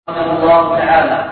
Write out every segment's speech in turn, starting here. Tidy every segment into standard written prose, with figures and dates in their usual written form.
رحمه الله تعالى.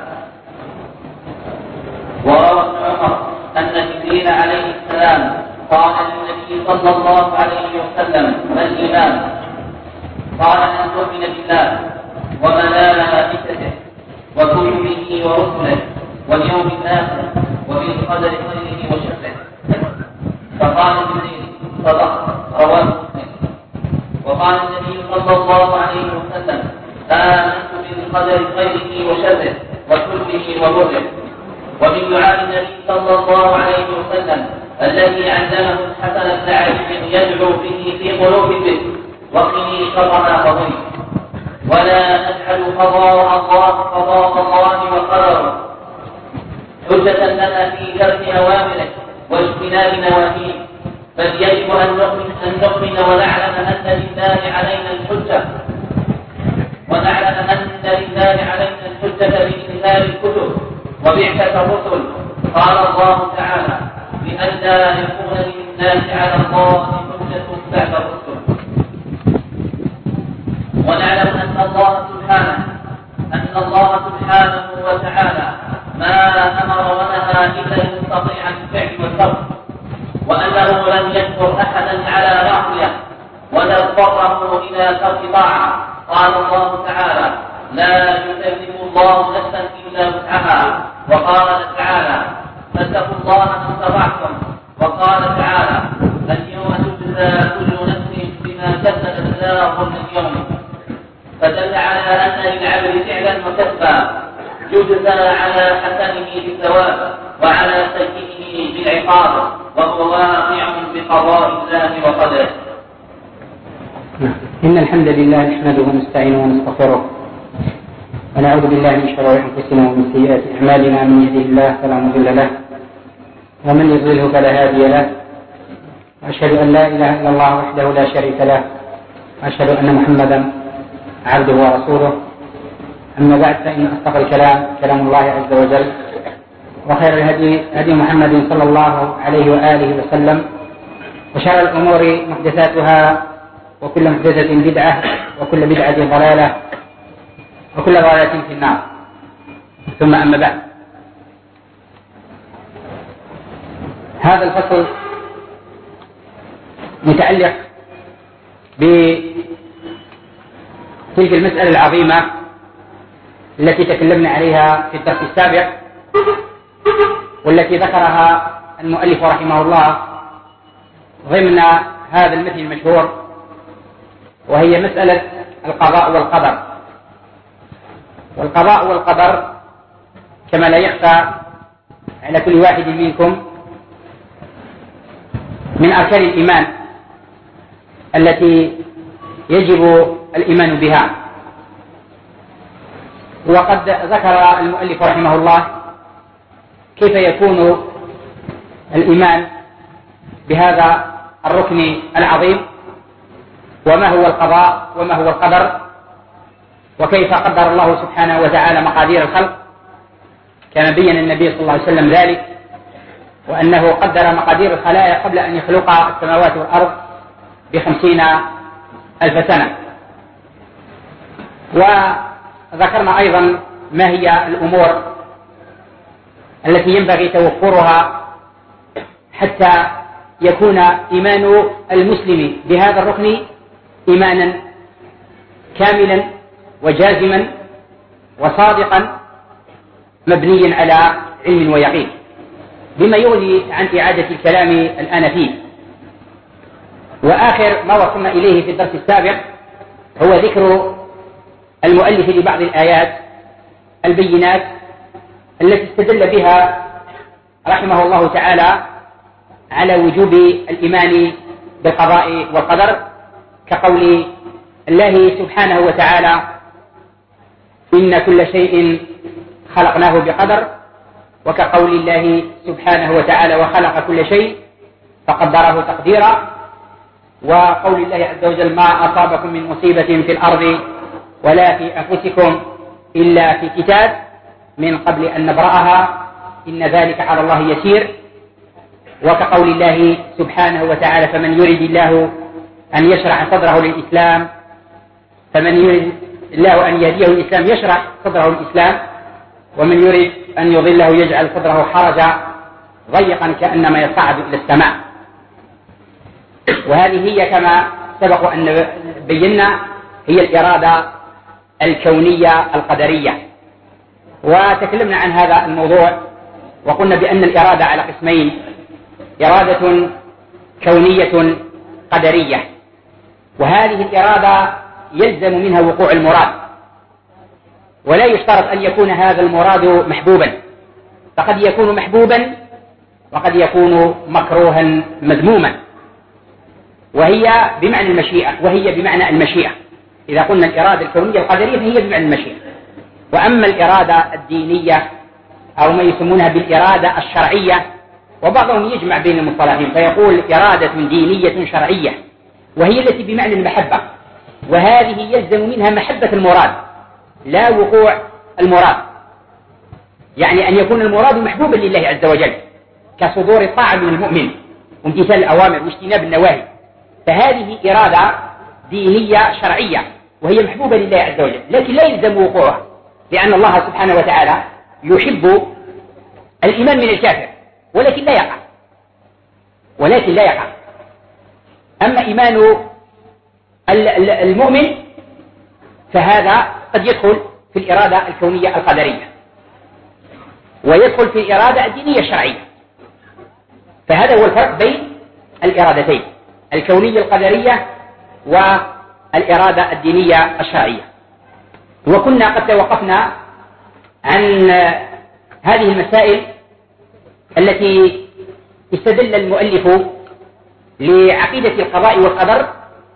وروى ابن عمر أن جبريل عليه السلام قال للنبي صلى الله عليه وسلم: ما الإيمان؟ قال: أن تؤمن بالله وملائكته وكتبه ورسله واليوم الآخر وبالقدر خيره وشره. فقال جبريل: صدق. رواه مسلم. وقال النبي صلى الله عليه وسلم: آمنت بالقدر خيره وشره وكله وبره. ومن دعاء النبي صلى الله عليه وسلم الذي علمه الحسن بن علي يدعو به في قلوب البر: وقني شر ما قضيت ولا نجعل قضاء الله وقدره حجة لنا في ترك أوامره واجتناب نواهيه، بل يجب أن نؤمن ونعلم أن لله علينا الحجة بإنزال الكتب وبعثة الرسل. قال الله تعالى: لئلا يكون للناس على الله حجة بعد الرسل. ونعلم أن الله سبحانه وتعالى ما أمر ونهى إلا يستطيع الفعل والترك، وأنه لم يذكر أحدا على معصية ولا اضطره إلى ترك طاعة. قال الله تعالى: لا يكلف الله نفسا إلا وسعها. وقال تعالى: فاتقوا الله ما استطعتم. وقال تعالى: اليوم تجزى كل نفس بما كسبت لا ظلم اليوم. فدل على أن للعبد فعلا وكسبا يجزى على حسنه بالثواب وعلى سيئه بالعقاب، وهو واقع بقضاء الله وقدره. إن الحمد لله نحمده ونستعينه ونستغفره ونعوذ بالله من شرور أنفسنا ومن سيئات أعمالنا. من يهده الله فلا مضل له ومن يضلله فلا هادي له. وأشهد أن لا إله إلا الله وحده لا شريك له، وأشهد أن محمدا عبده ورسوله. أما بعد، فإن أصدق الكلام كلام الله عز وجل، وخير الهدي هدي محمد صلى الله عليه وآله وسلم، وشر الأمور محدثاتها، وكل محدثة بدعة، وكل بدعة ضلالة، وكل ضلالة في النار. ثم أما بعد، هذا الفصل متعلق بتلك المسألة العظيمة التي تكلمنا عليها في الدرس السابق، والتي ذكرها المؤلف رحمه الله ضمن هذا المثل المشهور، وهي مسألة القضاء والقدر. والقضاء والقدر كما لا يخفى على كل واحد منكم من أركان الإيمان التي يجب الإيمان بها. وقد ذكر المؤلف رحمه الله كيف يكون الإيمان بهذا الركن العظيم، وما هو القضاء وما هو القدر، وكيف قدر الله سبحانه وتعالى مقادير الخلق، كما بين النبي صلى الله عليه وسلم ذلك، وأنه قدر مقادير الخلائق قبل أن يخلق السماوات والأرض ب50,000 سنة. وذكرنا أيضا ما هي الأمور التي ينبغي توفرها حتى يكون إيمان المسلم بهذا الركن إيمانا كاملا وجازما وصادقا مبنيا على علم ويقين، بما يغني عن إعادة الكلام الآن فيه. وآخر ما وصلنا إليه في الدرس السابق هو ذكر المؤلف لبعض الآيات البينات التي استدل بها رحمه الله تعالى على وجوب الإيمان بالقضاء والقدر، كقول الله سبحانه وتعالى: إن كل شيء خلقناه بقدر، وكقول الله سبحانه وتعالى: وخلق كل شيء فقدره تقديرا، وقول الله عز وجل: ما أصابكم من مصيبة في الأرض ولا في أنفسكم إلا في كتاب من قبل أن نبرأها إن ذلك على الله يسير، وكقول الله سبحانه وتعالى: فمن يريد الله أن يشرح صدره للإسلام فمن يريد الله أن يهديه الإسلام يشرح صدره الإسلام، ومن يريد أن يضله يجعل صدره حرجا ضيقا كأنما يصعد إلى السماء. وهذه هي كما سبق أن بينا هي الإرادة الكونية القدرية. وتكلمنا عن هذا الموضوع وقلنا بأن الإرادة على قسمين: إرادة كونية قدرية، وهذه الإرادة يلزم منها وقوع المراد، ولا يشترط أن يكون هذا المراد محبوبا، فقد يكون محبوبا وقد يكون مكروها مذموما، وهي بمعنى المشيئة. إذا قلنا الإرادة الكونية القدرية فهي بمعنى المشيئة. وأما الإرادة الدينية أو ما يسمونها بالإرادة الشرعية، وبعضهم يجمع بين المصطلحين فيقول إرادة دينية شرعية، وهي التي بمعنى المحبة، وهذه يلزم منها محبة المراد لا وقوع المراد، يعني أن يكون المراد محبوبا لله عز وجل كصدور الطاعة من المؤمن وامتثال الأوامر واجتناب النواهي، فهذه إرادة دينية شرعية وهي محبوبة لله عز وجل، لكن لا يلزم وقوعها، لأن الله سبحانه وتعالى يحب الإيمان من الكافر ولكن لا يقع. أما إيمان المؤمن فهذا قد يدخل في الإرادة الكونية القدرية ويدخل في الإرادة الدينية الشرعية. فهذا هو الفرق بين الإرادتين: الكونية القدرية والإرادة الدينية الشرعية. وكنا قد توقفنا عن هذه المسائل التي استدل المؤلف لعقيدة القضاء والقدر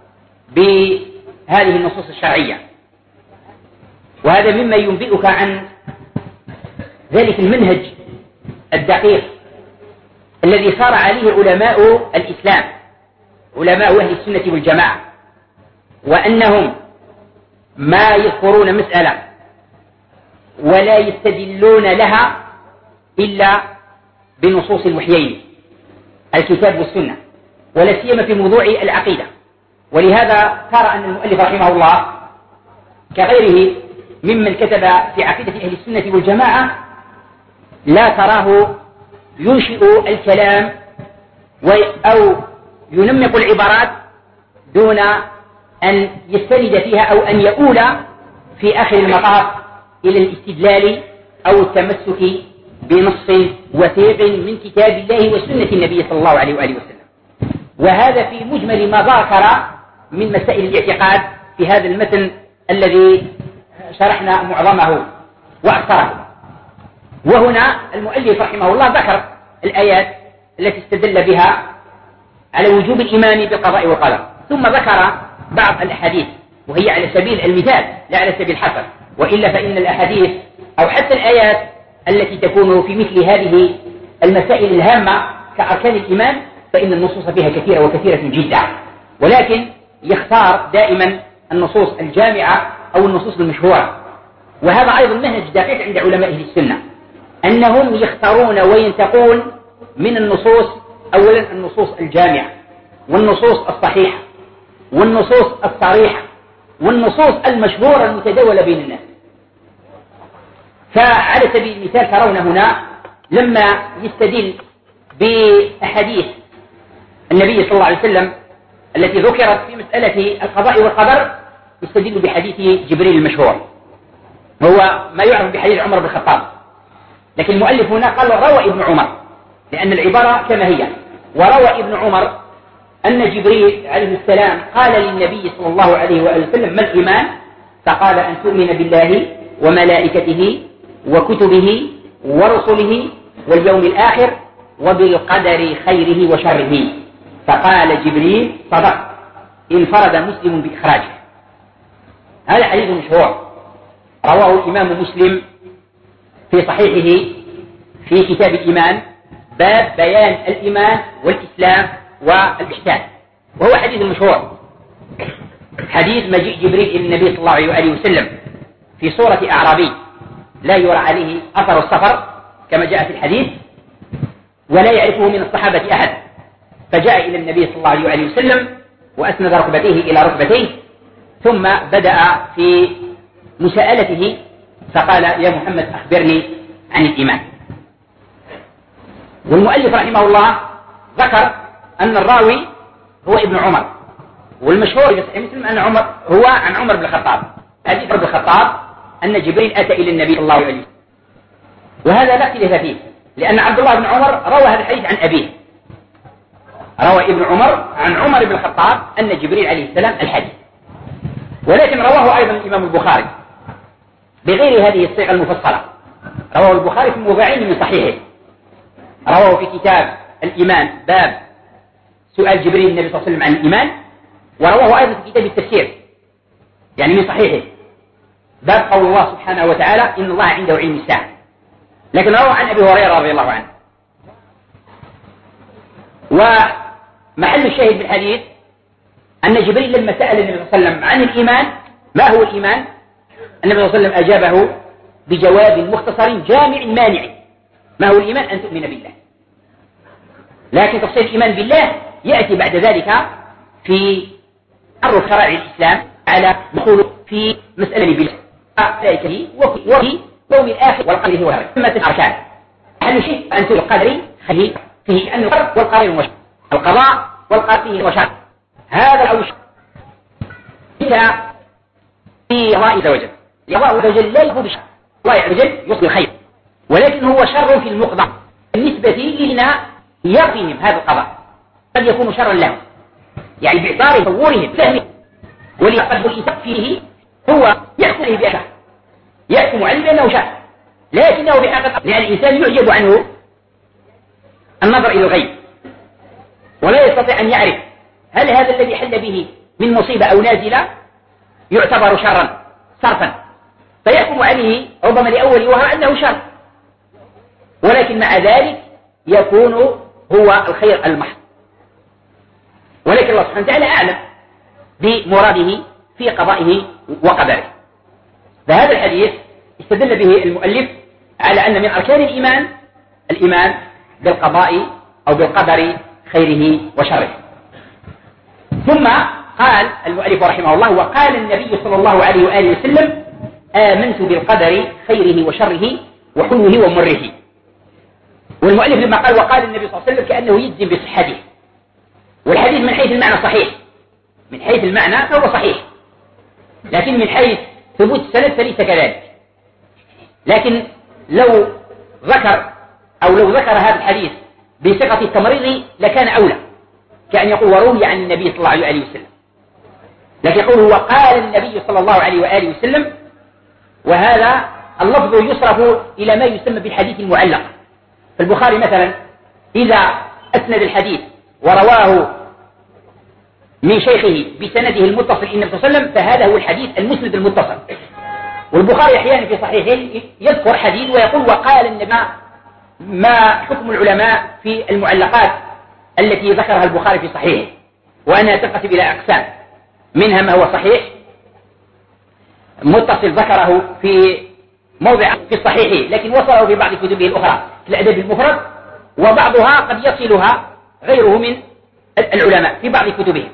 بهذه النصوص الشرعية، وهذا مما ينبئك عن ذلك المنهج الدقيق الذي صار عليه علماء الإسلام، علماء أهل السنة والجماعة، وأنهم ما يذكرون مسألة ولا يستدلون لها إلا بنصوص الوحيين الكتاب والسنة، ولا سيما في موضوع العقيدة. ولهذا ترى أن المؤلف رحمه الله كغيره ممن كتب في عقيدة أهل السنة والجماعة لا تراه ينشئ الكلام أو ينمق العبارات دون أن يستند فيها أو أن يؤول في آخر المطاف إلى الاستدلال أو التمسك بنص وثيق من كتاب الله وسنة النبي صلى الله عليه وآله وسلم. وهذا في مجمل ما ذكر من مسائل الاعتقاد في هذا المتن الذي شرحنا معظمه وأكثره. وهنا المؤلف رحمه الله ذكر الآيات التي استدل بها على وجوب الإيمان بالقضاء والقدر، ثم ذكر بعض الأحاديث وهي على سبيل المثال لا على سبيل الحصر، وإلا فإن الأحاديث أو حتى الآيات التي تكون في مثل هذه المسائل الهامة كأركان الإيمان فإن النصوص فيها كثيرة وكثيرة جدا، ولكن يختار دائما النصوص الجامعة أو النصوص المشهورة. وهذا أيضا منهج دقيق عند علماء أهل السنة، أنهم يختارون وينتقون من النصوص أولا النصوص الجامعة والنصوص الصحيحة والنصوص الصريحة والنصوص المشهورة المتداولة بين الناس. فعلى سبيل المثال ترون هنا لما يستدل بأحاديث النبي صلى الله عليه وسلم التي ذكرت في مسألة القضاء والقدر يستدل بحديث جبريل المشهور، هو ما يعرف بحديث عمر بن الخطاب، لكن المؤلف هنا قال روى ابن عمر لأن العبارة كما هي. وروى ابن عمر أن جبريل عليه السلام قال للنبي صلى الله عليه وآله وسلم: ما الإيمان؟ فقال: أن تؤمن بالله وملائكته وكتبه ورسله واليوم الآخر وبالقدر خيره وشره. فقال جبريل: صدق، انفرد مسلم بإخراجه. هذا حديث مشهور رواه الإمام مسلم في صحيحه في كتاب الإيمان باب بيان الإيمان والإسلام والإحسان، وهو حديث مشهور، حديث مجيء جبريل إلى النبي صلى الله عليه وآله وسلم في صورة أعرابي لا يرى عليه أثر السفر كما جاء في الحديث ولا يعرفه من الصحابة أحد، فجاء إلى النبي صلى الله عليه وآله وسلم وأسند ركبتيه إلى ركبتيه ثم بدأ في مساءلته فقال يا محمد أخبرني عن الإيمان. والمؤلف رحمه الله ذكر أن الراوي هو ابن عمر، والمشهور في صحيح مسلم أن عمر هو عن عمر بن الخطاب، حديث عمر بن الخطاب أن جبريل أتى إلى النبي صلى الله عليه وسلم، وهذا لا اختلاف فيه، لأن عبد الله بن عمر روى هذا الحديث عن أبيه، روى ابن عمر عن عمر بن الخطاب أن جبريل عليه السلام الحديث، ولكن رواه أيضا الإمام البخاري بغير هذه الصيغة المفصلة. رواه البخاري في موضعين من صحيحه، رواه في كتاب الإيمان باب سؤال جبريل النبي صلى الله عليه وسلم عن الإيمان، ورواه أيضا في كتاب التفسير يعني من صحيحه باب قول الله سبحانه وتعالى إن الله عنده علم الساعة، لكن روى عن أبي هريرة رضي الله عنه. ومحل الشاهد بالحديث أن جبريل لما سأل النبي صلى الله عليه وسلم عن الإيمان ما هو الإيمان، النبي صلى الله عليه وسلم أجابه بجواب مختصر جامع مانع. ما هو الإيمان؟ أن تؤمن بالله، لكن تفصيل الإيمان بالله يأتي بعد ذلك في عرض شرائع الإسلام على دخول في مسألة بالله وفي يوم الآخر والقدر هو ثم أركان. أهم شيء أن تؤمن القدر فيه أن القدر والقدر وشر، القضاء والقدر فيه وشر، هذا الأول شيء في الله عز وجل. الله عز وجل لا يفوت بشر، الله عز وجل يصلي الخير، ولكن هو شر في المقدر بالنسبة لنا يقيهم هذا القضاء قد يكون شرا لهم، يعني باعتبار تصورهم فهمهم، ولقد الإنسان فيه هو يحكم عليه بأشر، يحكم عليه بأنه شر، لكنه بحقيقة لأن الإنسان يعجب عنه النظر إلى الغيب، ولا يستطيع أن يعرف هل هذا الذي حل به من مصيبة أو نازلة يعتبر شرا صرفا، فيحكم عليه ربما لأول وهو أنه شر، ولكن مع ذلك يكون هو الخير المحض، ولكن الله سبحانه وتعالى أعلم بمراده في قضائه وقدره. فهذا الحديث استدل به المؤلف على أن من أركان الإيمان بالقضاء أو بالقدر خيره وشره. ثم قال المؤلف رحمه الله وقال النبي صلى الله عليه وآله وسلم آمنت بالقدر خيره وشره وحلوه ومره. والمؤلف لما قال وقال النبي صلى الله عليه وسلم كأنه يجزم بصحته، والحديث من حيث المعنى صحيح، من حيث المعنى فهو صحيح، لكن من حيث ثبوت السند فليس كذلك. لكن لو ذكر هذا الحديث بثقة التمريض لكان أولى، كأن يقول وروي عن النبي صلى الله عليه وسلم، لكن يقول وقال النبي صلى الله عليه وآله وسلم، وهذا اللفظ يصرف إلى ما يسمى بالحديث المعلق. فالبخاري مثلا إذا أسند الحديث ورواه من شيخه بسنده المتصل إلى النبي صلى الله عليه وسلم فهذا هو الحديث المسند المتصل. والبخاري أحيانا في صحيحه يذكر حديث ويقول وقال النبي. ما حكم العلماء في المعلقات التي ذكرها البخاري في صحيحه، وأنها تنقسم إلى أقسام، منها ما هو صحيح متصل ذكره في موضع في الصحيح لكن وصله في بعض كتبه الأخرى في الأدب المفرد، وبعضها قد يصلها غيره من العلماء في بعض كتبهم،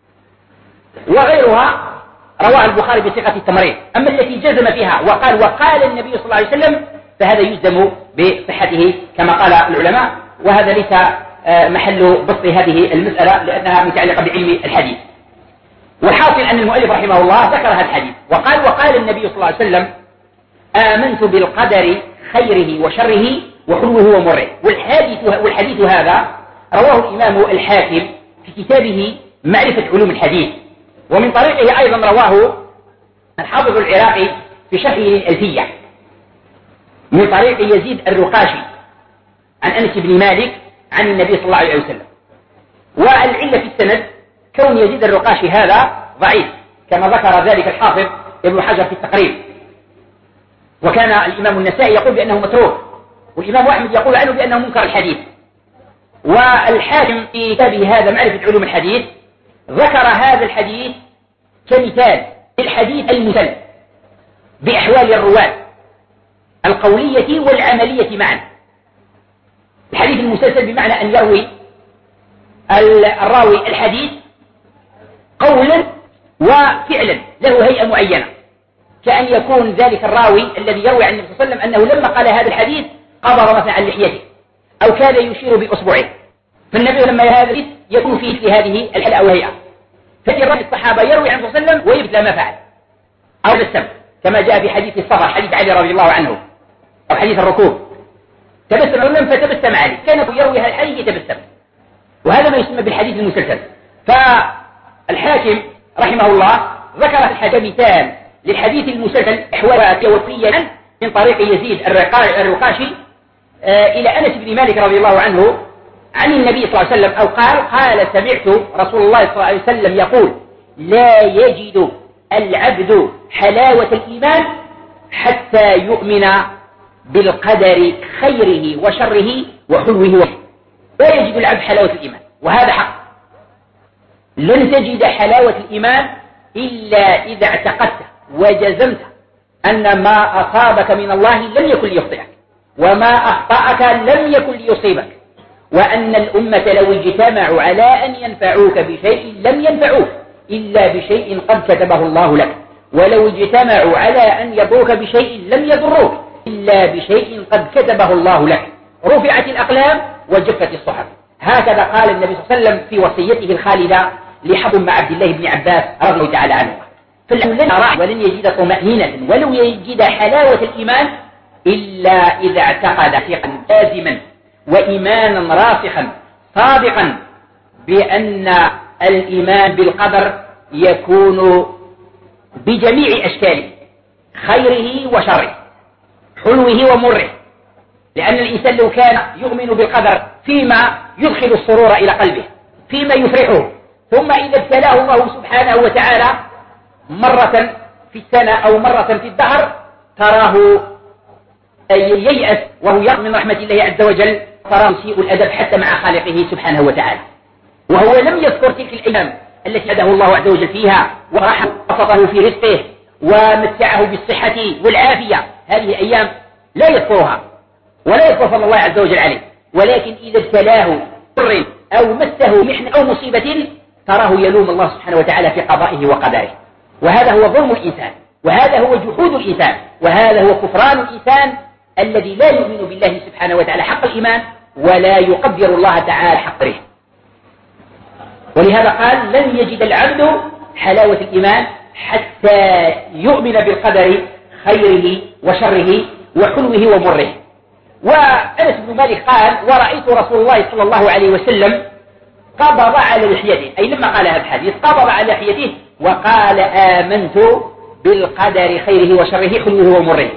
وغيرها رواها البخاري بصيغة التمريض. أما التي جزم فيها وقال النبي صلى الله عليه وسلم فهذا يجزم بصحته كما قال العلماء، وهذا ليس محل بسط هذه المسألة لأنها متعلقة بعلم الحديث. والحاصل أن المؤلف رحمه الله ذكر هذا الحديث وقال النبي صلى الله عليه وسلم آمنت بالقدر خيره وشره وحلوه ومره. والحديث هذا رواه الإمام الحاكم في كتابه معرفة علوم الحديث، ومن طريقه أيضا رواه الحافظ العراقي في شرحه الألفية من طريق يزيد الرقاشي عن أنس بن مالك عن النبي صلى الله عليه وسلم. والعلة في السند كون يزيد الرقاشي هذا ضعيف كما ذكر ذلك الحافظ ابن حجر في التقريب، وكان الإمام النسائي يقول بأنه متروك، والإمام أحمد يقول عنه بأنه منكر الحديث. والحاكم في كتابه هذا معرفة علوم الحديث ذكر هذا الحديث كمثال للحديث المسلم بأحوال الرواة القولية والعملية معا. الحديث المسلسل بمعنى أن يروي الراوي الحديث قولا وفعلا له هيئة معينة، كأن يكون ذلك الراوي الذي يروي عن النبي صلى الله عليه وسلم أنه لما قال هذا الحديث قبر مثلا عن لحيته أو كاد يشير بأصبعه، فالنبي لما هذا يكون فيه في هذه الحالة أو هيئة، فجرى الصحابة يروي عن النبي صلى الله عليه وسلم ويبدأ ما فعل أو بالسبب، كما جاء في حديث السفر، حديث علي رضي الله عنه، أو حديث الركوب، تبسم الرجل فتبسم عليه، كان يروي هذا الحديث يتبسم، وهذا ما يسمى بالحديث المسلسل. فالحاكم رحمه الله ذكر في الحديث مثال للحديث المسلسل إحوالات وفيا من طريق يزيد الرقاشي إلى أنس بن مالك رضي الله عنه عن النبي صلى الله عليه وسلم، أو قال سمعت رسول الله صلى الله عليه وسلم يقول: لا يجد العبد حلاوة الإيمان حتى يؤمن بالقدر خيره وشره وحلوه. لا يجد العبد حلاوة الإيمان، وهذا حق. لن تجد حلاوة الإيمان إلا إذا اعتقدت وجزمت أن ما أصابك من الله لم يكن ليخطئك، وما أخطأك لم يكن ليصيبك، وأن الأمة لو اجتمعوا على أن ينفعوك بشيء لم ينفعوك إلا بشيء قد كتبه الله لك، ولو اجتمعوا على أن يضروك بشيء لم يضروك إلا بشيء قد كتبه الله لك. رفعت الأقلام وجفت الصحف. هكذا قال النبي صلى الله عليه وسلم في وصيته الخالدة لحبر مع عبد الله بن عباس رضي الله تعالى عنه. فلن يرى ولن يجد طمأنينة ولو يجد حلاوة الإيمان إلا إذا اعتقد ثقا جازما وإيمانا راسخا صادقا بأن الإيمان بالقدر يكون بجميع أشكاله، خيره وشره، حلوه ومره. لأن الإنسان لو كان يؤمن بالقدر فيما يدخل السرور إلى قلبه، فيما يفرحه، ثم إذا ابتلاه الله سبحانه وتعالى مرة في السنة أو مرة في الدهر تراه ييأس وهو يقنط من رحمة الله عز وجل، تراه يسيء الأدب حتى مع خالقه سبحانه وتعالى، وهو لم يذكر تلك الأيام التي هداه الله عز وجل فيها وبسطه في رزقه ومتعه بالصحة والعافية. هذه أيام لا يذكرها ولا يذكر فضل الله عز وجل عليه، ولكن إذا ابتلاه ضر أو مسه محنة أو مصيبة تراه يلوم الله سبحانه وتعالى في قضائه وقدره. وهذا هو ظلم الإنسان، وهذا هو جحود الإنسان، وهذا هو كفران الإنسان الذي لا يؤمن بالله سبحانه وتعالى حق الإيمان ولا يقدر الله تعالى حق قدره. ولهذا قال: لن يجد العبد حلاوة الإيمان حتى يؤمن بالقدر خيره وشره وحلوه ومره. وأنس بن مالك قال: ورأيت رسول الله صلى الله عليه وسلم قبض على لحيته، أي لما قال هذا الحديث قبض على لحيته وقال: آمنت بالقدر خيره وشره حلوه ومره.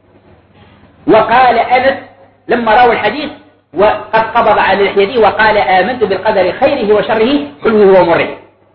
وقال أنس لما روى الحديث وقد قبض على لحيته وقال: آمنت بالقدر خيره وشره حلوه ومره.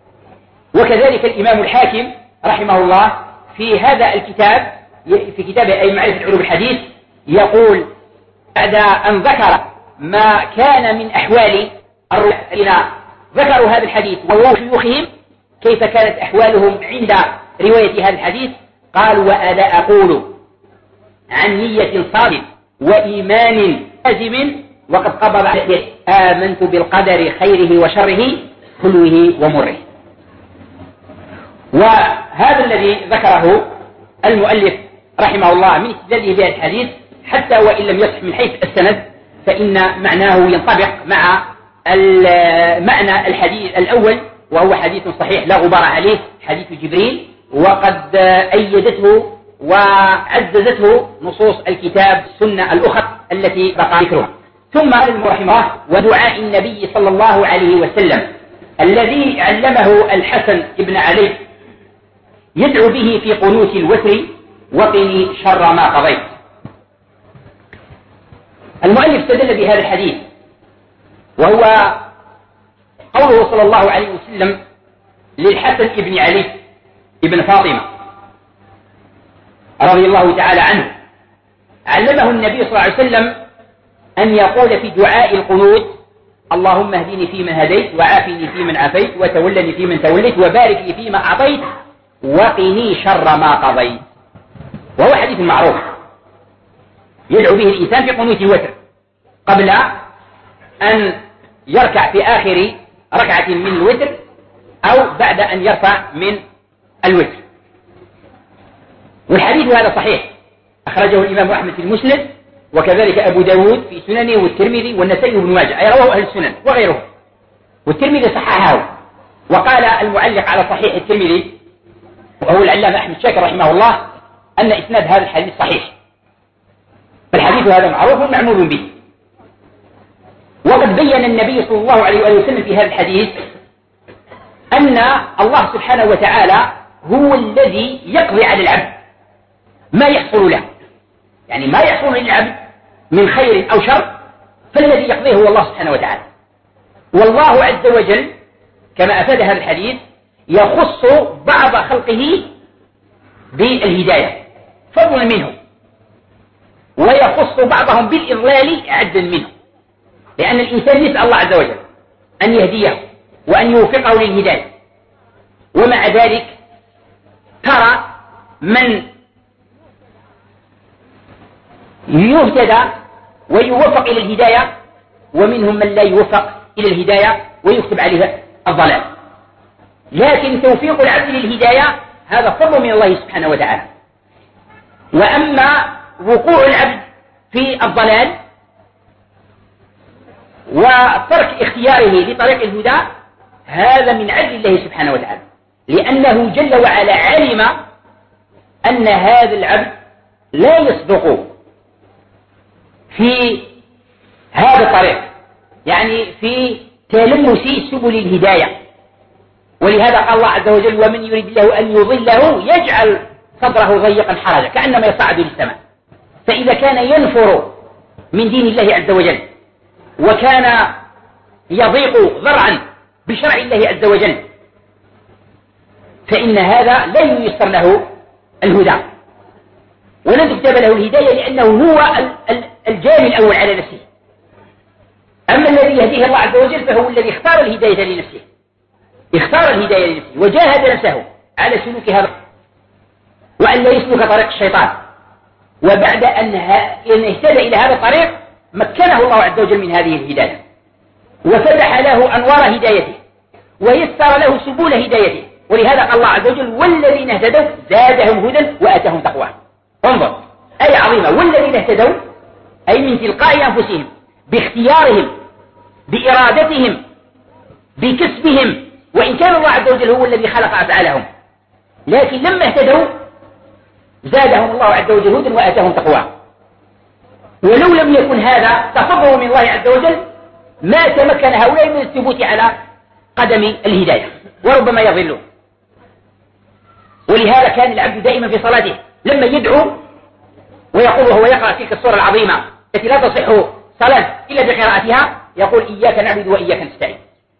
وكذلك الإمام الحاكم رحمه الله في هذا الكتاب، في كتابه أي معرفة علوم الحديث، يقول بعد أن ذكر ما كان من أحوال الذين ذكروا هذا الحديث وهو شيوخهم كيف كانت أحوالهم عند رواية هذا الحديث، قال: وأنا أقول عن نية صادق وإيمان لازم وقد قبض عليه آمنت بالقدر خيره وشره حلوه ومره. وهذا الذي ذكره المؤلف رحمه الله من استدلاله بهذا الحديث حتى وإن لم يصح من حيث السند فإن معناه ينطبق مع معنى الحديث الأول، وهو حديث صحيح لا غبار عليه، حديث جبريل، وقد أيدته وعززته نصوص الكتاب السنة الأخرى التي بقى ذكرها. ثم رحمه الله: ودعاء النبي صلى الله عليه وسلم الذي علمه الحسن بن علي يدعو به في قنوت الوتر: وقني شر ما قضيت. المؤلف استدل بهذا الحديث وهو قوله صلى الله عليه وسلم للحسن بن علي بن فاطمة رضي الله تعالى عنه: علمه النبي صلى الله عليه وسلم أن يقول في دعاء القنوت: اللهم اهدني فيمن هديت، وعافني فيمن عافيت، وتولني فيمن توليت، وبارك لي فيما أعطيت، وقني شر ما قضيت. وهو حديث معروف يدعو به الإنسان في قنوت الوتر قبل أن يركع في آخر ركعة من الوتر أو بعد أن يرفع من الوتر. والحديث هذا صحيح، أخرجه الإمام أحمد في المسند، وكذلك أبو داود في سننه، والترمذي والنسائي وابن ماجه، أي رواه أهل السنن وغيره. والترمذي صححه، وقال المعلق على صحيح الترمذي وهو العلامة أحمد شاكر رحمه الله أن إسناد هذا الحديث صحيح. فالحديث هذا معروف معمول به. وقد بين النبي صلى الله عليه وآله وسلم في هذا الحديث أن الله سبحانه وتعالى هو الذي يقضي على العبد ما يحصل له، يعني ما يحصل للعبد من خير أو شر فالذي يقضيه هو الله سبحانه وتعالى. والله عز وجل كما أفاد هذا الحديث يخص بعض خلقه بالهداية فضلا منه، ويخص بعضهم بالإضلال عدلا منه، لأن الإنسان يسأل الله عز وجل أن يهديه وأن يوفقه للهداية. ومع ذلك ترى من يهتدى ويوفق إلى الهداية، ومنهم من لا يوفق إلى الهداية ويكتب عليه الضلال. لكن توفيق العبد للهداية هذا فضل من الله سبحانه وتعالى. وأما وقوع العبد في الضلال وترك اختياره لطريق الهدى هذا من عدل الله سبحانه وتعالى، لأنه جل وعلا علم أن هذا العبد لا يصدق في هذا الطريق، يعني في تلمس سبل الهداية. ولهذا قال الله عز وجل: ومن يريد الله أن يضله يجعل صدره ضيقا حرجا كأنما يصعد للسماء. فإذا كان ينفر من دين الله عز وجل وكان يضيق ذرعا بشرع الله عز وجل فإن هذا لا ييسر له الهدى ولن تكتب له الهداية، لأنه هو الجاني الأول على نفسه. أما الذي يهديه الله عز وجل فهو الذي اختار الهداية لنفسه، اختار الهداية لنفسه وجاهد نفسه على سلوك هذا وأن لا يسلك طريق الشيطان. وبعد أن اهتدى إلى هذا الطريق مكنه الله عز وجل من هذه الهداية وفتح له أنوار هدايته ويسر له سبول هدايته. ولهذا قال الله عز وجل: والذين اهتدوا زادهم هدى وآتاهم تقوى. انظر، آية عظيمة. والذين اهتدوا أي من تلقاء أنفسهم باختيارهم بإرادتهم بكسبهم، وإن كان الله عز وجل هو الذي خلق أفعالهم، لكن لما اهتدوا زادهم الله عز وجل هدى وآتاهم تقوى. ولو لم يكن هذا تفضل من الله عز وجل ما تمكن هؤلاء من الثبوت على قدم الهداية وربما يضلوا. ولهذا كان العبد دائما في صلاته لما يدعو ويقول وهو يقرأ تلك السورة العظيمة التي لا تصح صلاة إلا بقراءتها يقول: إياك نعبد وإياك نستعين.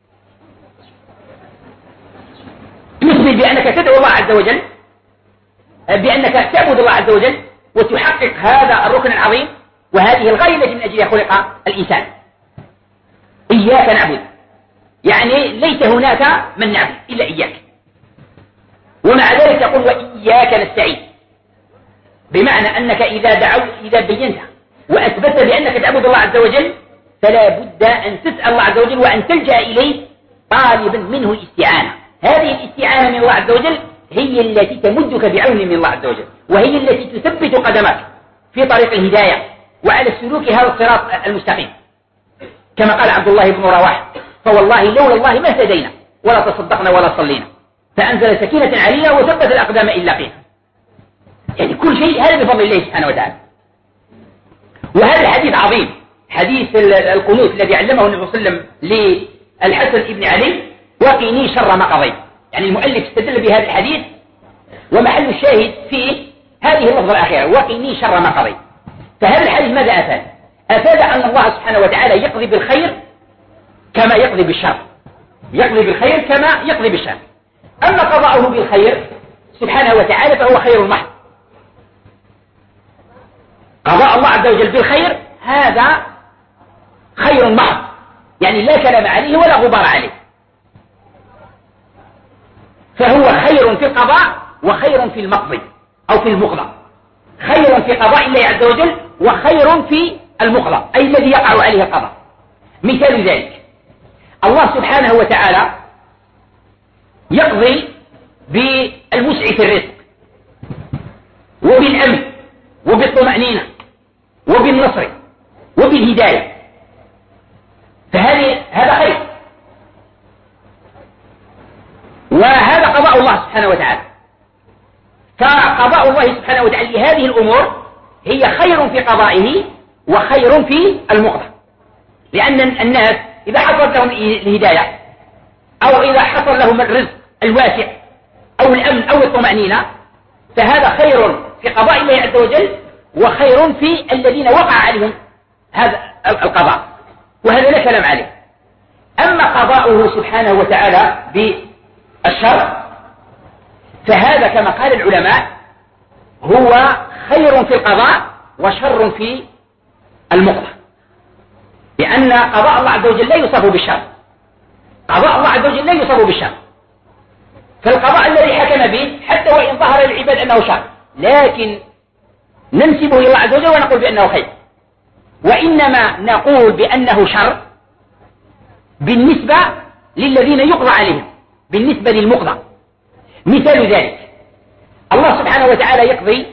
مثل بأنك تدعو الله عز وجل، بأنك تعبد الله عز وجل وتحقق هذا الركن العظيم وهذه الغاية التي من أجلها خلق الإنسان. إياك نعبد يعني ليس هناك من نعبد إلا إياك، ومع ذلك يقول: وإياك نستعين، بمعنى أنك إذا بينت وأثبت بأنك تعبد الله عز وجل فلا بد أن تسأل الله عز وجل وأن تلجأ إليه طالبا منه الاستعانة. هذه الاستعانة من الله عز وجل هي التي تمدك بعون من الله عز وجل، وهي التي تثبت قدمك في طريق الهداية وعلى السلوك هذا الصراط المستقيم، كما قال عبد الله بن رواحة: فوالله لولا الله ما اهتدينا ولا تصدقنا ولا صلينا، فأنزل سكينة علينا وثبت الأقدام إلا قينا. يعني كل شيء هذا بفضل الله سبحانه وتعالى. وهذا الحديث عظيم، حديث القنوت الذي علمه النبي صلى الله عليه وسلم للحسن بن علي: وقني شر ما قضيت. يعني المؤلف استدل بهذا الحديث ومحل الشاهد فيه هذه اللفظة الأخيرة: وقني شر ما قضيت. فهذا الحديث ماذا أفاد؟ أفاد أن الله سبحانه وتعالى يقضي بالخير كما يقضي بالشر، يقضي بالخير كما يقضي بالشر. أما قضاؤه بالخير سبحانه وتعالى فهو خير محض. قضاء الله عز وجل بالخير هذا خير محض، يعني لا كلام عليه ولا غبار عليه، فهو خير في القضاء وخير في المقضي أو في المقضى. خير في قضاء الله عز وجل وخير في المقضى أي الذي يقع عليه القضاء. مثال ذلك: الله سبحانه وتعالى يقضي بالوسع في الرزق، وبالأمن وبالطمأنينة وبالنصر وبالهداية، هذا خير، وهذا قضاء الله سبحانه وتعالى. فقضاء الله سبحانه وتعالى لهذه الأمور هي خير في قضائه وخير في المقضى، لأن الناس إذا حصلت لهم الهداية أو إذا حصل لهم الرزق الواسع أو الأمن أو الطمأنينة فهذا خير في قضاء الله عز وجل وخير في الذين وقع عليهم هذا القضاء، وهذا لا كلام عليه. أما قضاؤه سبحانه وتعالى بالشر فهذا كما قال العلماء هو خير في القضاء وشر في المقضى، لأن قضاء الله عز وجل لا يوصف بالشر، قضاء الله عز وجل لا يوصف بالشر، فالقضاء الذي حكم به حتى وإن ظهر للعباد أنه شر لكن ننسبه إلى الله عز وجل ونقول بأنه خير، وإنما نقول بأنه شر بالنسبة للذين يقضى عليهم، بالنسبة للمقضى. مثال ذلك الله سبحانه وتعالى يقضي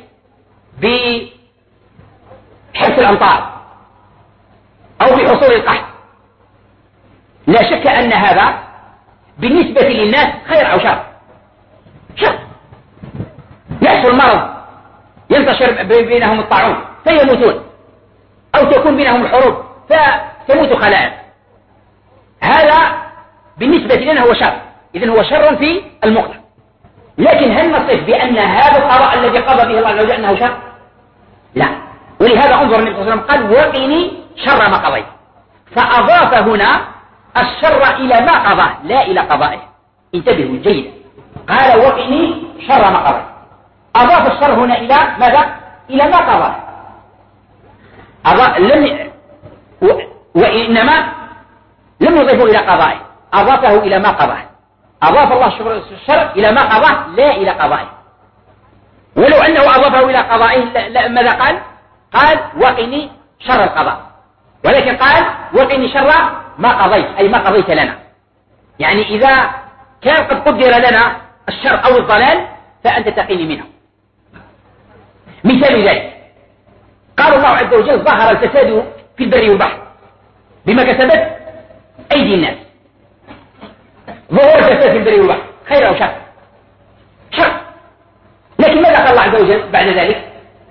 بحبس الأمطار أو بحصول القحط، لا شك أن هذا بالنسبة للناس خير أو شر. شر، يحصل مرض ينتشر بينهم الطاعون فيموتون، أو تكون بينهم الحروب فتموت خلائق، هذا بالنسبة لنا هو شر، إذن هو شر في المقضى. لكن هل نصف بأن هذا القضاء الذي قضى به الله عز وجل أنه شر؟ لا، ولهذا انظر النبي صلى الله عليه وسلم قال وقني شر ما قضيت، فأضاف هنا الشر إلى ما قضاه لا إلى قضائه. انتبهوا جيدا، قال وقني شر ما قضيت، أضاف الشر هنا إلى ماذا؟ إلى ما قضاه، وإنما لم يضيفه إلى قضائه، أضافه إلى ما قضاه، أضاف الله الشر إلى ما قضاه لا إلى قضائه. ولو أنه أضافه إلى قضائه ماذا قال؟ قال وقني شر القضاء، ولكن قال وقني شر ما قضيت، أي ما قضيت لنا، يعني إذا كان قد قدر لنا الشر أو الضلال فأنت تقيني منه. مثال ذلك قال الله عز وجل ظهر الفساد في البر والبحر بما كسبت أيدي الناس. ظهور الفساد في البر والبحر خير أو شر؟ شر، لكن ماذا قال الله عز وجل بعد ذلك؟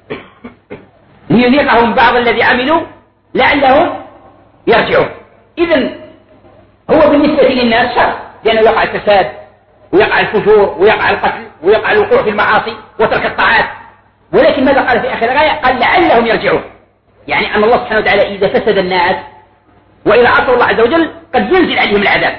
ليذيقهم بعض الذي عملوا لعلهم يرجعون. إذن هو بالنسبة للناس شر، لأنه يقع الفساد ويقع الفجور ويقع القتل ويقع الوقوع في المعاصي وترك الطاعات، ولكن ماذا قال في آخر الآية؟ قال لعلهم يرجعون، يعني أن الله سبحانه وتعالى إذا فسد الناس وإذا عصوا الله عز وجل قد ينزل عليهم العذاب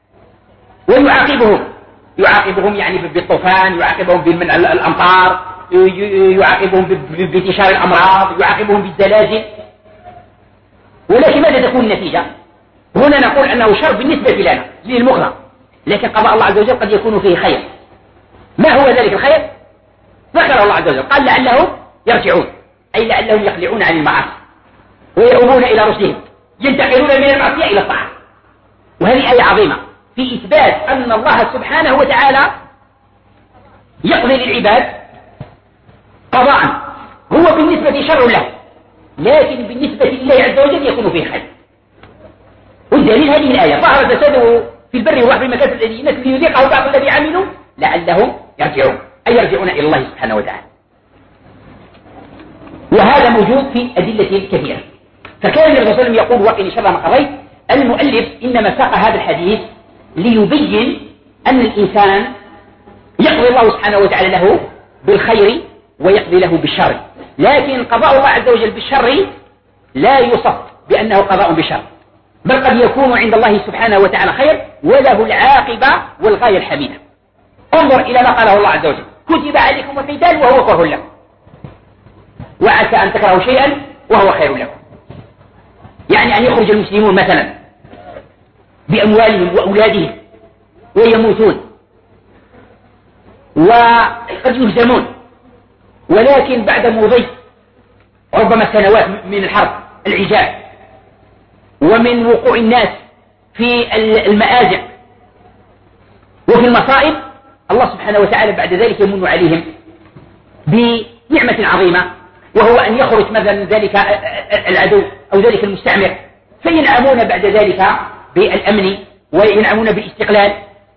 ويعاقبهم يعني بالطوفان، يعاقبهم بمنع الأمطار، يعاقبهم بانتشار الأمراض، يعاقبهم بالزلازل. ولكن ماذا تكون النتيجة؟ هنا نقول أنه شر بالنسبة لنا للمغرى، لكن قضاء الله عز وجل قد يكون فيه خير. ما هو ذلك الخير؟ ذكر الله عز وجل قال لعلهم يرجعون، أي لعلهم يقلعون عن المعاصي ويعودون إلى رشدهم، ينتقلون من المعصية إلى الطاعة. وهذه آية عظيمة في إثبات أن الله سبحانه وتعالى يقضي للعباد قضاء هو بالنسبة شر له، لكن بالنسبة لله عز وجل يكون فيه خير. والدليل هذه الآية ظهر فساده في البر والبحر بما كسبت أيدي الناس ليذيقهم بعض الذي عملوا لعلهم يرجعون، أي يرجعون إلى الله سبحانه وتعالى. وهذا موجود في أدلة كثيرة. فكان النبي صلى الله عليه وسلم يقول وقني شر ما قضيت. المؤلف إنما ساق هذا الحديث ليبين أن الإنسان يقضي الله سبحانه وتعالى له بالخير ويقضي له بالشر، لكن قضاء الله عز وجل بالشر لا يوصف بأنه قضاء بشر، بل قد يكون عند الله سبحانه وتعالى خير وله العاقبة والغاية الحميدة. انظر إلى ما قاله الله عز وجل كتب عليكم القتال وهو كره لكم وعسى أن تكرهوا شيئا وهو خير لكم، يعني أن يخرج المسلمون مثلا بأموالهم وأولادهم ويموتون وقد يهزمون، ولكن بعد مضي ربما سنوات من الحرب العجاف ومن وقوع الناس في المآزق وفي المصائب، الله سبحانه وتعالى بعد ذلك يمن عليهم نعمة عظيمة، وهو أن يخرج مثلا ذلك العدو أو ذلك المستعمر، فينعمون بعد ذلك بالأمن وينعمون بالاستقلال،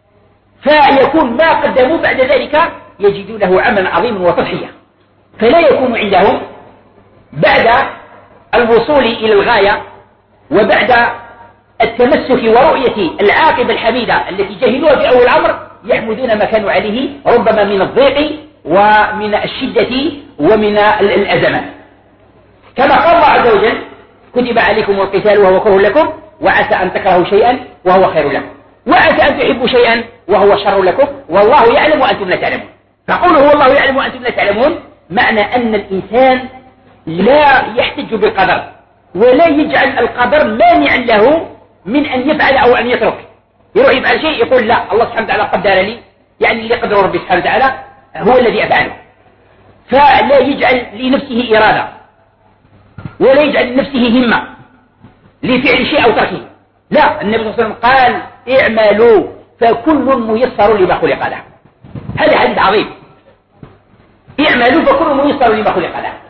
فيكون ما قدموا بعد ذلك يجدوا له عملا عظيما وتضحية، فلا يكون عندهم بعد الوصول إلى الغاية وبعد التمسك ورؤية العاقبة الحميدة التي جهلوها في أول الأمر يحمدون ما كانوا عليه ربما من الضيق ومن الشدة ومن الأزمات. كما قال الله عز وجل: كتب عليكم القتال وهو كره لكم وعسى أن تكرهوا شيئا وهو خير لكم وعسى أن تحبوا شيئا وهو شر لكم والله يعلم وأنتم لا تعلمون. فقوله والله يعلم وأنتم لا تعلمون معنى أن الإنسان لا يحتج بالقدر ولا يجعل القدر مانعا له من أن يفعل أو أن يترك. يروح يفعل شيء يقول لا، الله سبحانه وتعالى قدر لي، يعني اللي قدر ربي سبحانه وتعالى هو الذي أفعله، فلا يجعل لنفسه إرادة ولا يجعل لنفسه همة لفعل شيء أو تركه. لا، النبي صلى الله عليه وسلم قال: اعملوا فكل ميسر لما خلق له. هذا حديث عظيم. اعملوا فكل ميسر لما خلق له.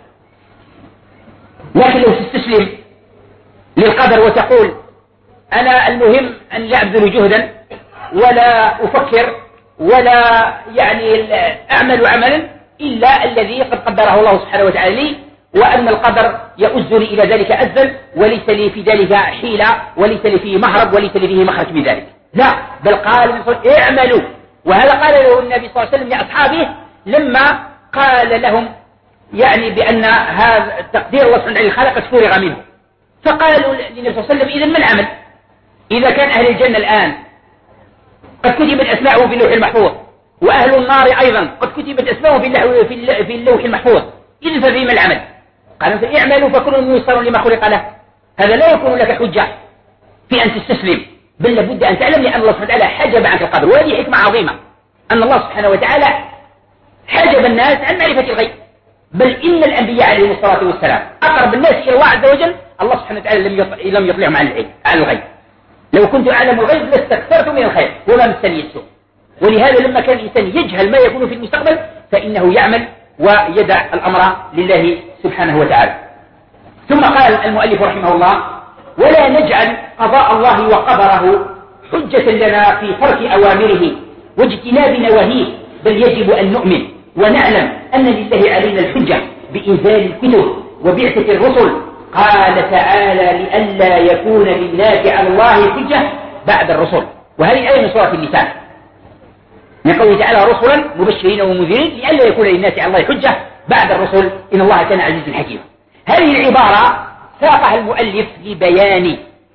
لكن لو تستسلم للقدر وتقول أنا المهم أن لا أبذل جهدا ولا أفكر ولا يعني أعمل عملا إلا الذي قد قدره الله سبحانه وتعالى لي، وأن القدر يؤزني إلى ذلك أزل وليس لي في ذلك حيلة وليس لي فيه مهرب وليس لي فيه مخرج من ذلك. لا، بل قال اعملوا. وهذا قال له النبي صلى الله عليه وسلم لأصحابه لما قال لهم يعني بأن هذا تقدير الله سبحانه وتعالى خلق فرغ منه، فقالوا للنبي صلى الله عليه وسلم: إذا ما العمل؟ إذا كان أهل الجنة الآن قد كتبت أسماءهم في اللوح المحفوظ وأهل النار أيضا قد كتبت أسماءهم في اللوح المحفوظ، إذن ففيما العمل؟ قال: اعملوا فكل ميسر لما خلق له. هذا لا يكون لك حجة في أن تستسلم، بل لابد أن تعلم لأن الله سبحانه وتعالى حجب عنك القدر. وهذه حكمة عظيمة أن الله سبحانه وتعالى حجب الناس عن معرفة الغيب، بل إن الأنبياء عليهم الصلاة والسلام أقرب الناس إلى الله عز وجل الله سبحانه وتعالى لم يطلعهم على الغيب. لو كنت أعلم الغيب لاستكثرت من الخير وما مسني السوء. ولهذا لما كان الإنسان يجهل ما يكون في المستقبل فإنه يعمل ويدع الأمر لله سبحانه وتعالى. ثم قال المؤلف رحمه الله: ولا نجعل قضاء الله وقدره حجة لنا في ترك أوامره واجتناب نواهيه، بل يجب أن نؤمن ونعلم أن لله علينا الحجة بإنزال الكتب وبعثة الرسل. قال تعالى: لئلا يكون للناس على الله حجة بعد الرسل. وهذه آية من سورة النساء من قوله تعالى: رسلا مبشرين ومنذرين لئلا يكون للناس على الله حجة بعد الرسل إن الله كان عزيزا حكيما. هذه العبارة ساقها المؤلف لبيان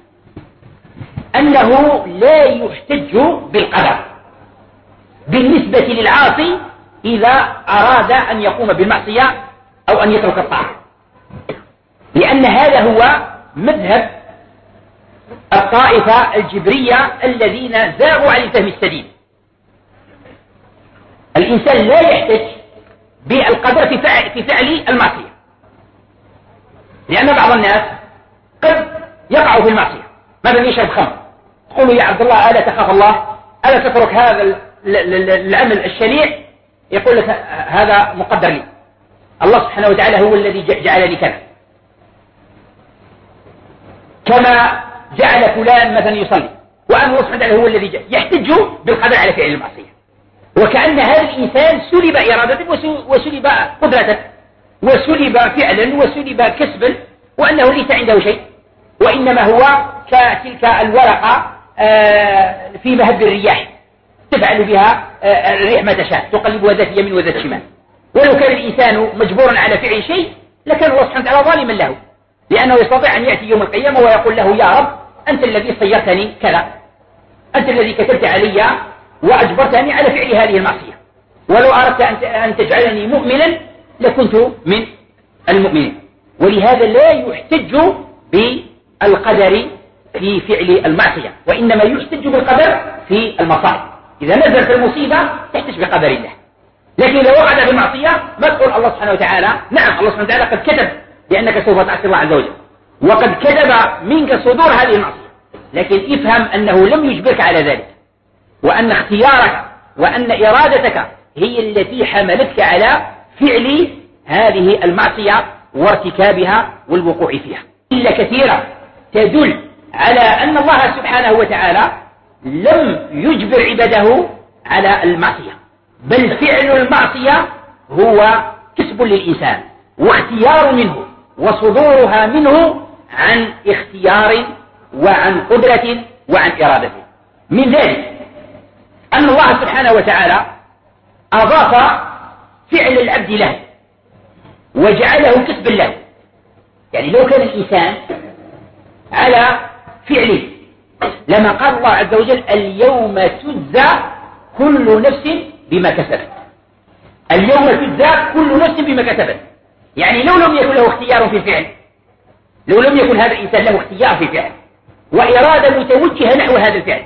أنه لا يحتج بالقدر بالنسبة للعاصي إذا أراد أن يقوم بالمعصية أو أن يترك الطاعة، لأن هذا هو مذهب الطائفة الجبرية الذين زاغوا عن الفهم السديد. الإنسان لا يحتج بالقدر في فعل المعصية، لأن بعض الناس قد يقع في المعصية، مثلا يشرب خمر، تقول له: يا عبد الله ألا تخاف الله؟ ألا تترك هذا العمل الشنيع؟ يقول لك: هذا مقدر لي، الله سبحانه وتعالى هو الذي جعلني كذا، كما جعل فلان مثلا يصلي وأن الله سبحانه وتعالى هو الذي يحتج بالقدر على فعل المعصية. وكأن هذا الإنسان سلب إرادته وسلب قدرته وسلب فعلا وسلب كسبا، وأنه ليس عنده شيء، وإنما هو كتلك الورقة في مهب الرياح تفعل بها الريح ما تشاء، تقلبها ذات يمين وذات شمال. ولو كان الإنسان مجبورا على فعل شيء لكان الله سبحانه وتعالى ظالما له، لأنه يستطيع أن يأتي يوم القيامة ويقول له: يا رب أنت الذي صيرتني كذا، أنت الذي كتبت علي وأجبرتني على فعل هذه المعصية، ولو أردت أن تجعلني مؤمنا لكنت من المؤمنين. ولهذا لا يحتج بالقدر في فعل المعصية، وإنما يحتج بالقدر في المصائب. إذا نزلت المصيبة تحتج بقدر الله، لكن إذا وقعت بالمعصية ما تقول الله سبحانه وتعالى: نعم الله سبحانه وتعالى قد كتب لأنك سوف تعصي الله عز وجل وقد كتب منك صدور هذه المعصية، لكن افهم أنه لم يجبرك على ذلك، وأن اختيارك وأن إرادتك هي التي حملتك على فعل هذه المعصية وارتكابها والوقوع فيها. إلا كثيرة تدل على أن الله سبحانه وتعالى لم يجبر عباده على المعصية، بل فعل المعصية هو كسب للإنسان واختيار منه وصدورها منه عن اختيار وعن قدرة وعن إرادة. من ذلك أن الله سبحانه وتعالى أضاف فعل العبد له وجعله كسبا له. يعني لو كان الإنسان على فعله لما قال الله عز وجل اليوم تجزى كل نفس بما كسبت. اليوم تجزى كل نفس بما كسبت، يعني لو لم يكن له اختيار في الفعل، لو لم يكن هذا الإنسان له اختيار في الفعل وإرادة متوجهة نحو هذا الفعل،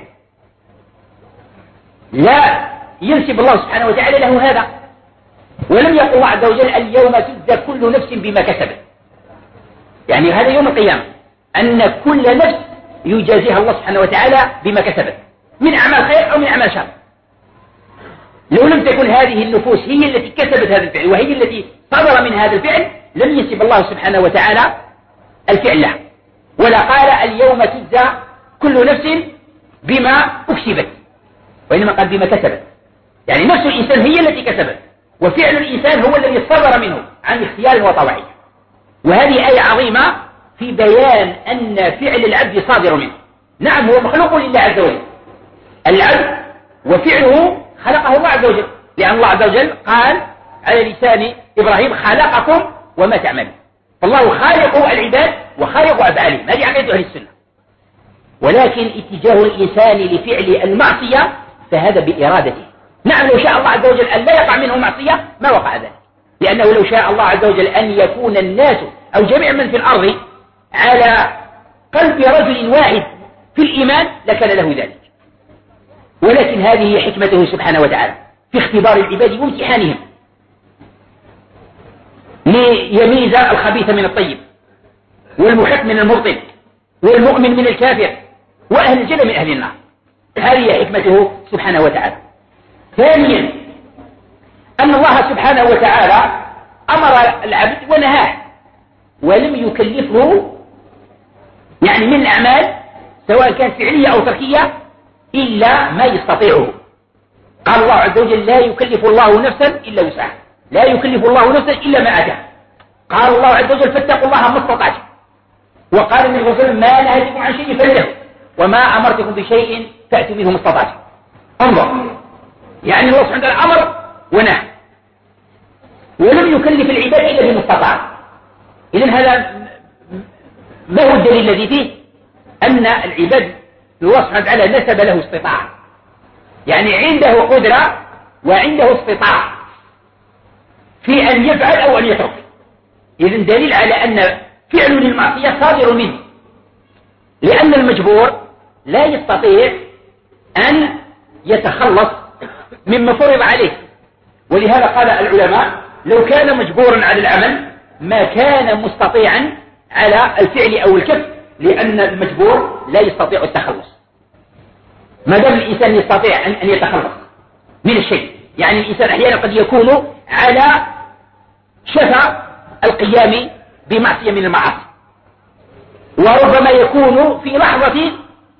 لا ينسب الله سبحانه وتعالى له هذا. ولم يقل الله عز وجل اليوم تجزى كل نفس بما كسبت، يعني هذا يوم القيامة أن كل نفس يجازيها الله سبحانه وتعالى بما كسبت من أعمال خير أو من أعمال شر. لو لم تكن هذه النفوس هي التي كسبت هذا الفعل وهي التي صدر من هذا الفعل لم ينسب الله سبحانه وتعالى الفعل له، ولا قال اليوم تجزى كل نفس بما أكسبت، وإنما قال بما كسبت. يعني نفس الإنسان هي التي كسبت، وفعل الإنسان هو الذي صدر منه عن اختيار وطوعه. وهذه آية عظيمة في بيان أن فعل العبد صادر منه. نعم هو مخلوق لله عز وجل، العبد وفعله خلقه الله عز وجل، لأن الله عز وجل قال على لسان إبراهيم خلقكم وما تعملون. فالله خالق العباد وخالق أفعالهم، هذه عقيدة أهل السنة. ولكن اتجاه الإنسان لفعل المعصية فهذا بإرادته. نعم لو شاء الله عز وجل أن لا يقع منه معصية ما وقع ذلك، لأنه لو شاء الله عز وجل أن يكون الناس أو جميع من في الأرض على قلب رجل واحد في الإيمان لكان له ذلك. ولكن هذه حكمته سبحانه وتعالى في اختبار العباد وامتحانهم ليميز الخبيث من الطيب والمحق من المبطل والمؤمن من الكافر وأهل الجنة من أهل النار. هذه حكمته سبحانه وتعالى. ثانيا أن الله سبحانه وتعالى أمر العبد ونهاه ولم يكلفه يعني من الأعمال سواء كانت فعلية أو تركية إلا ما يستطيعه. قال الله عز وجل لا يكلف الله نفسا إلا وسعها، لا يكلف الله نفسا إلا ما أتاها. قال الله عز وجل فاتقوا الله ما استطعتم. وقال النبي صلى الله عليه وسلم ما نهيتكم عن شيء فله وما أمرتكم بشيء فأتوا منه ما استطعتم. انظر، يعني الله سبحانه وتعالى أمر ونهى ولم يكلف العباد إلا بما استطاع. إذن هذا ما هو الدليل الذي فيه أن العباد الله سبحانه وتعالى نسب له استطاعة، يعني عنده قدرة وعنده استطاعة في أن يفعل أو أن يترك. إذن دليل على أن فعل للمعصية صادر منه، لأن المجبور لا يستطيع أن يتخلص مما فرض عليه. ولهذا قال العلماء لو كان مجبورا على العمل ما كان مستطيعا على الفعل أو الكف، لأن المجبور لا يستطيع التخلص. ما دام الإنسان يستطيع أن يتخلص من الشيء، يعني الإنسان أحيانا قد يكون على شفا القيام بمعصية من المعاصي، وربما يكون في لحظة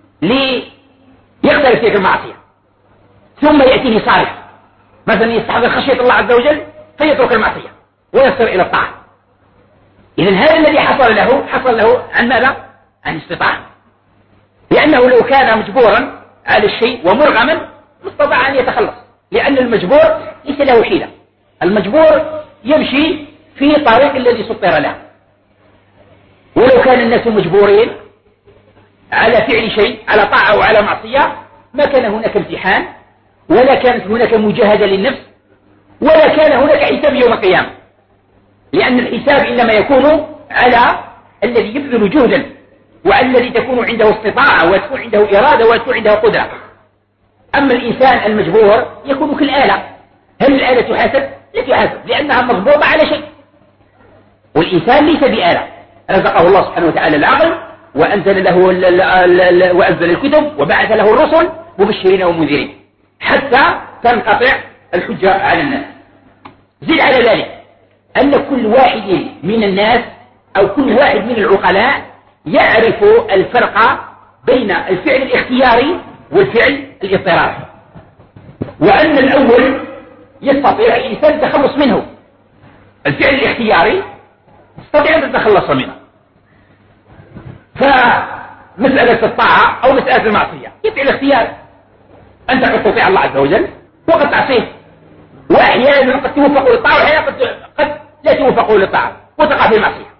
ليقترف تلك المعصية ثم يأتيه صارف مثلا يستحضر خشية الله عز وجل فيترك المعصية ويصير إلى الطاعة. إذن هذا الذي حصل له عن ماذا؟ عن استطاعة، لأنه لو كان مجبورا على الشيء ومرغما ما استطاع أن يتخلص، لأن المجبور ليس له حيلة. المجبور يمشي في طريق الذي سطر له. ولو كان الناس مجبورين على فعل شيء على طاعة أو على معصية ما كان هناك امتحان ولا كانت هناك مجاهدة للنفس ولا كان هناك حساب يوم القيامة، لأن الحساب إنما يكون على الذي يبذل جهدا وعلى الذي تكون عنده استطاعة وتكون عنده إرادة وتكون عنده قدرة. أما الإنسان المجبور يكون كالآلة. هل الآلة تحاسب؟ لا تحاسب، لأنها مضبوطة على شيء. والإنسان ليس بآلة، رزقه الله سبحانه وتعالى العقل وأنزل له وأنزل الكتب وبعث له الرسل مبشرين ومنذرين حتى تنقطع الحجة على الناس. زد على ذلك أن كل واحد من الناس أو كل واحد من العقلاء يعرف الفرق بين الفعل الاختياري والفعل الاضطراري، وأن الأول يستطيع الإنسان التخلص منه. الفعل الاختياري يستطيع أن يتخلص منه، فمسألة الطاعة أو مسألة المعصية فعل اختياري، أنت قد تطيع الله عز وجل وقد تعصيه، وأحيانا قد توفق للطاعة وأحيانا قد لا توفق للطاعة وتقع في المعصية.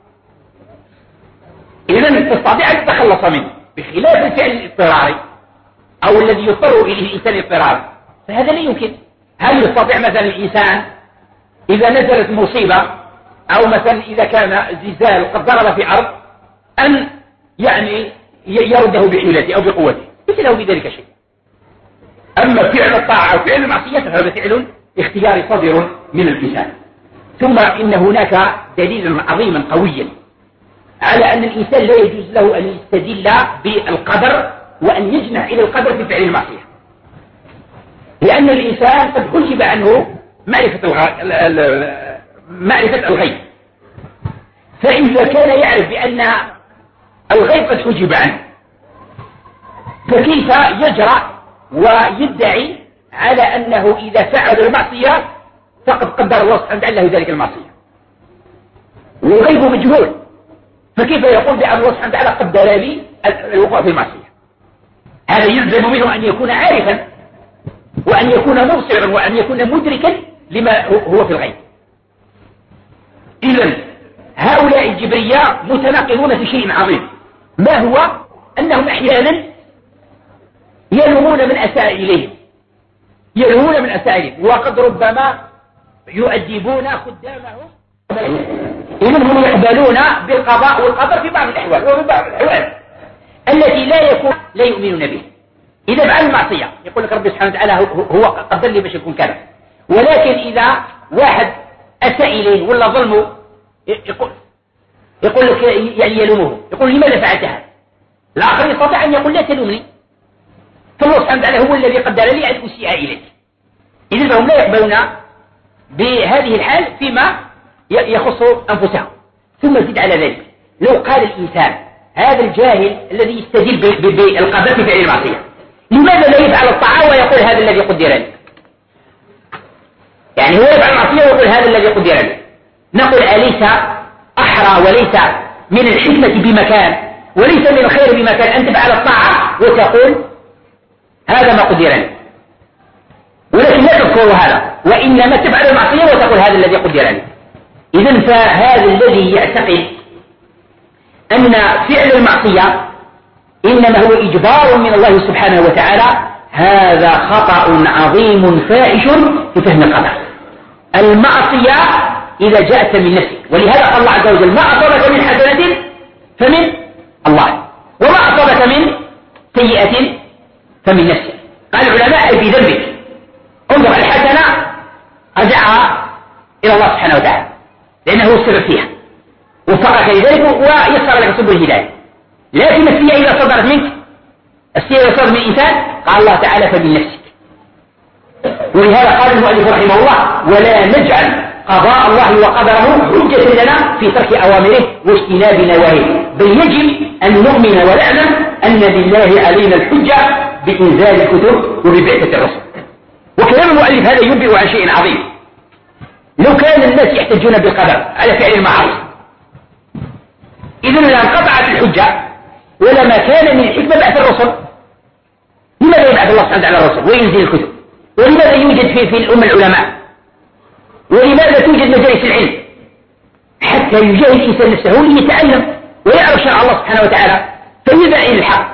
إذن تستطيع أن تتخلص منه، بخلاف الفعل الاضطراري أو الذي يضطر إليه الإنسان اضطرارا، فهذا لا يمكن. هل يستطيع مثلا الإنسان إذا نزلت مصيبة أو مثلا إذا كان زلزال قد ضرب في أرض أن يعني يرده بحيلته أو بقوته؟ ليس له بذلك شيء. أما فعل الطاعة أو فعل المعصية فهذا فعل اختياري صادر من الإنسان. ثم إن هناك دليلا عظيما قويا على أن الإنسان لا يجوز له أن يستدل بالقدر وأن يجنح إلى القدر في فعل المعصية، لأن الإنسان قد حجب عنه معرفة الغيب، فإذا كان يعرف بأن الغيب قد حجب عنه فكيف يجرأ ويدعي على أنه إذا فعل المعصية فقد قدر الله سبحانه وتعالى له ذلك المعصية، والغيب مجهول، فكيف يقول بأن الله سبحانه وتعالى قدر لي الوقوع في المعصية؟ هذا يلزم منه أن يكون عارفا وأن يكون مبصرا وأن يكون مدركا لما هو في الغيب. إذن هؤلاء الجبرية متناقضون في شيء عظيم، ما هو؟ أنهم أحيانا يلومون من أساء إليهم، وقد ربما يؤدبون خدامهم، إنهم يقبلون بالقضاء والقدر في بعض الأحوال، وفي بعض الأحوال التي لا يؤمنون به. إذا فعل المعصية يقول لك ربي سبحانه وتعالى هو قدر لي باش يكون كذا، ولكن إذا واحد أساء إليه ولا ظلمه يقول لك يعني يلومه، يقول لماذا فعلت هذا؟ الآخر يستطيع أن يقول لا تلومني، فالله سبحانه وتعالى هو الذي قدر لي أن أسيء إليك. إذن فهم لا يقبلون بهذه الحال فيما يخص أنفسهم. ثم زد على ذلك، لو قال الإنسان هذا الجاهل الذي يستدل بالقدر في فعل المعصية لماذا لا يفعل الطاعة ويقول هذا الذي قدر لي؟ يعني هو يفعل المعصية ويقول هذا الذي قدر لي، نقول أليس أحرى وليس من الحكمة بمكان وليس من الخير بمكان أن تفعل الطاعة وتقول هذا ما قدر لي، ولكن لا تذكر هذا، وإنما تفعل المعصية وتقول هذا الذي قدر لي. إذن فهذا الذي يعتقد أن فعل المعصية إنما هو إجبار من الله سبحانه وتعالى، هذا خطأ عظيم فاحش في فهم القدر. المعصية إذا جاءت من نفسك، ولهذا قال الله عز وجل ما أصابك من حسنة فمن الله وما أصابك من سيئة فمن نفسك. قال العلماء في ذنبك، انظر الحسنة رجعها إلى الله سبحانه وتعالى لأنه هو السبب فيها وفقك لذلك ويسر لك سبل الهداية، لكن السيئة إذا صدرت منك، السيئة إذا صدرت من الإنسان قال الله تعالى فمن نفسك. ولهذا قال المؤلف رحمه الله ولا نجعل قضاء الله وقدره حجة لنا في ترك أوامره واجتناب نواهيه، بل يجب أن نؤمن ونعلم أن لله علينا الحجة بإنزال الكتب وببعثة الرسل. وكلام المؤلف هذا ينبئ عن شيء عظيم. لو كان الناس يحتجون بالقدر على فعل المعاصي إذن لانقطعت الحجة ولما كان من الحكمة بعث الرسل. لماذا يبعث الله سبحانه وتعالى الرسل وينزل الكتب؟ ولماذا يوجد في الأمة العلماء؟ ولماذا توجد مجالس العلم؟ حتى يجاهد الإنسان نفسه ليتعلم ويعرف شرع الله سبحانه وتعالى فيدع إلى الحق.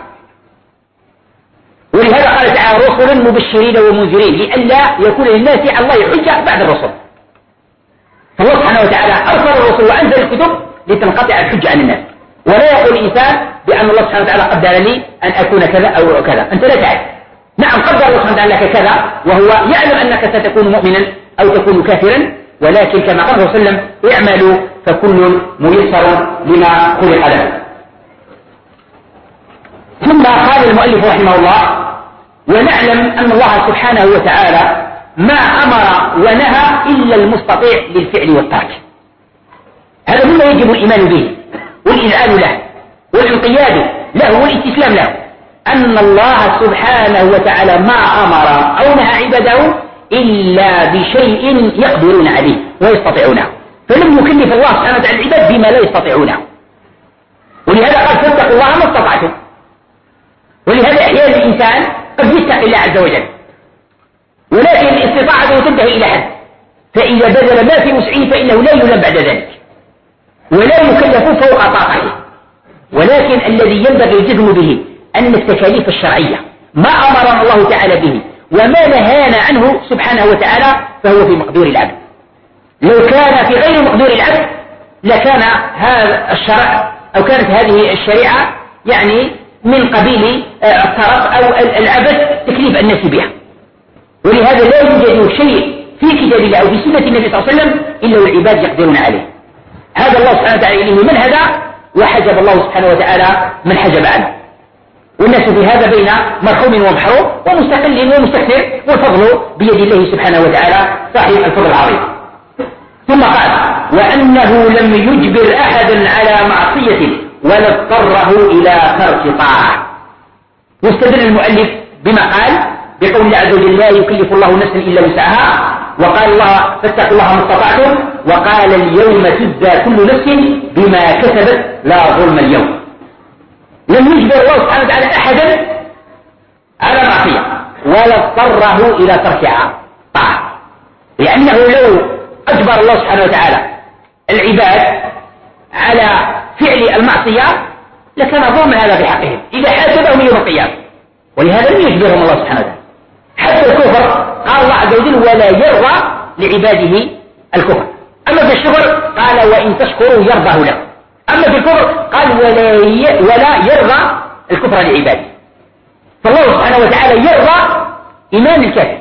ولهذا قال تعالى رسلا مبشرين ومنذرين لئلا يكون للناس على الله حجة بعد الرسل. فالله سبحانه وتعالى أرسل الرسل وأنزل الكتب لتنقطع الحجة عن الناس، ولا يقول الإنسان بأن الله سبحانه وتعالى قدر لي أن أكون كذا أو كذا، أنت لا تعرف. نعم قدر الله سبحانه وتعالى لك كذا وهو يعلم أنك ستكون مؤمنا أو تكون كافرا، ولكن كما قال صلى الله عليه وسلم اعملوا فكل ميسر لما خلق له. ثم قال المؤلف رحمه الله ونعلم أن الله سبحانه وتعالى ما أمر ونهى إلا المستطيع للفعل والترك. هذا مما يجب الإيمان به والإذعان له والانقياد له والاستسلام له، أن الله سبحانه وتعالى ما أمر أو نهى عباده إلا بشيء يقدرون عليه ويستطيعونه، فلم يكلف الله سبحانه وتعالى العباد بما لا يستطيعونه. ولهذا قال فاتقوا الله ما استطعتم. ولهذا أحيانا الإنسان قد يتقي الله عز وجل، ولكن استطاعته تنتهي إلى حد، فإذا بذل ما في وسعه فإنه لا يلام بعد ذلك ولا يكلف فوق طاقته. ولكن الذي ينبغي الجزم به أن التكاليف الشرعية ما أمرنا الله تعالى به وما نهانا عنه سبحانه وتعالى فهو في مقدور العبد. لو كان في غير مقدور العبد لكان هذا الشرع أو كانت هذه الشريعة يعني من قبيل الطرف أو العبث تكليف الناس بها. ولهذا لا يوجد شيء في كتاب الله أو في سنة النبي صلى الله عليه وسلم إلا والعباد يقدرون عليه. هذا الله سبحانه وتعالى إليه من هدى، وحجب الله سبحانه وتعالى من حجب عنه. والناس في هذا بين مرحوم ومحروم ومستقل ومستكثر، والفضل بيد الله سبحانه وتعالى صاحب الفضل العظيم. ثم قال وأنه لم يجبر أحدا على معصية ولا اضطره إلى ترك طاعة. واستدل المؤلف بما قال بقول الله عز وجل لا يكلف الله نفسا إلا وسعها، وقال الله فاتقوا الله ما استطعتم، وقال اليوم تجزى كل نفس بما كسبت لا ظلم اليوم. لم يجبر الله سبحانه وتعالى أحدا على معصية ولا اضطره إلى تركها طاعة، لأنه لو أجبر الله سبحانه وتعالى العباد على فعل المعصية لكان ظلما هذا في حقهم إذا حاسبهم يوم القيامة. ولهذا لم يجبرهم الله سبحانه وتعالى. حتى الكفر قال الله عز وجل ولا يرضى لعباده الكفر. أما في الشكر قال وإن تشكروا يرضه لكم. أما في الكفر قال ولا يرضى الكفر لعباده. فالله سبحانه وتعالى يرضى إيمان الكافر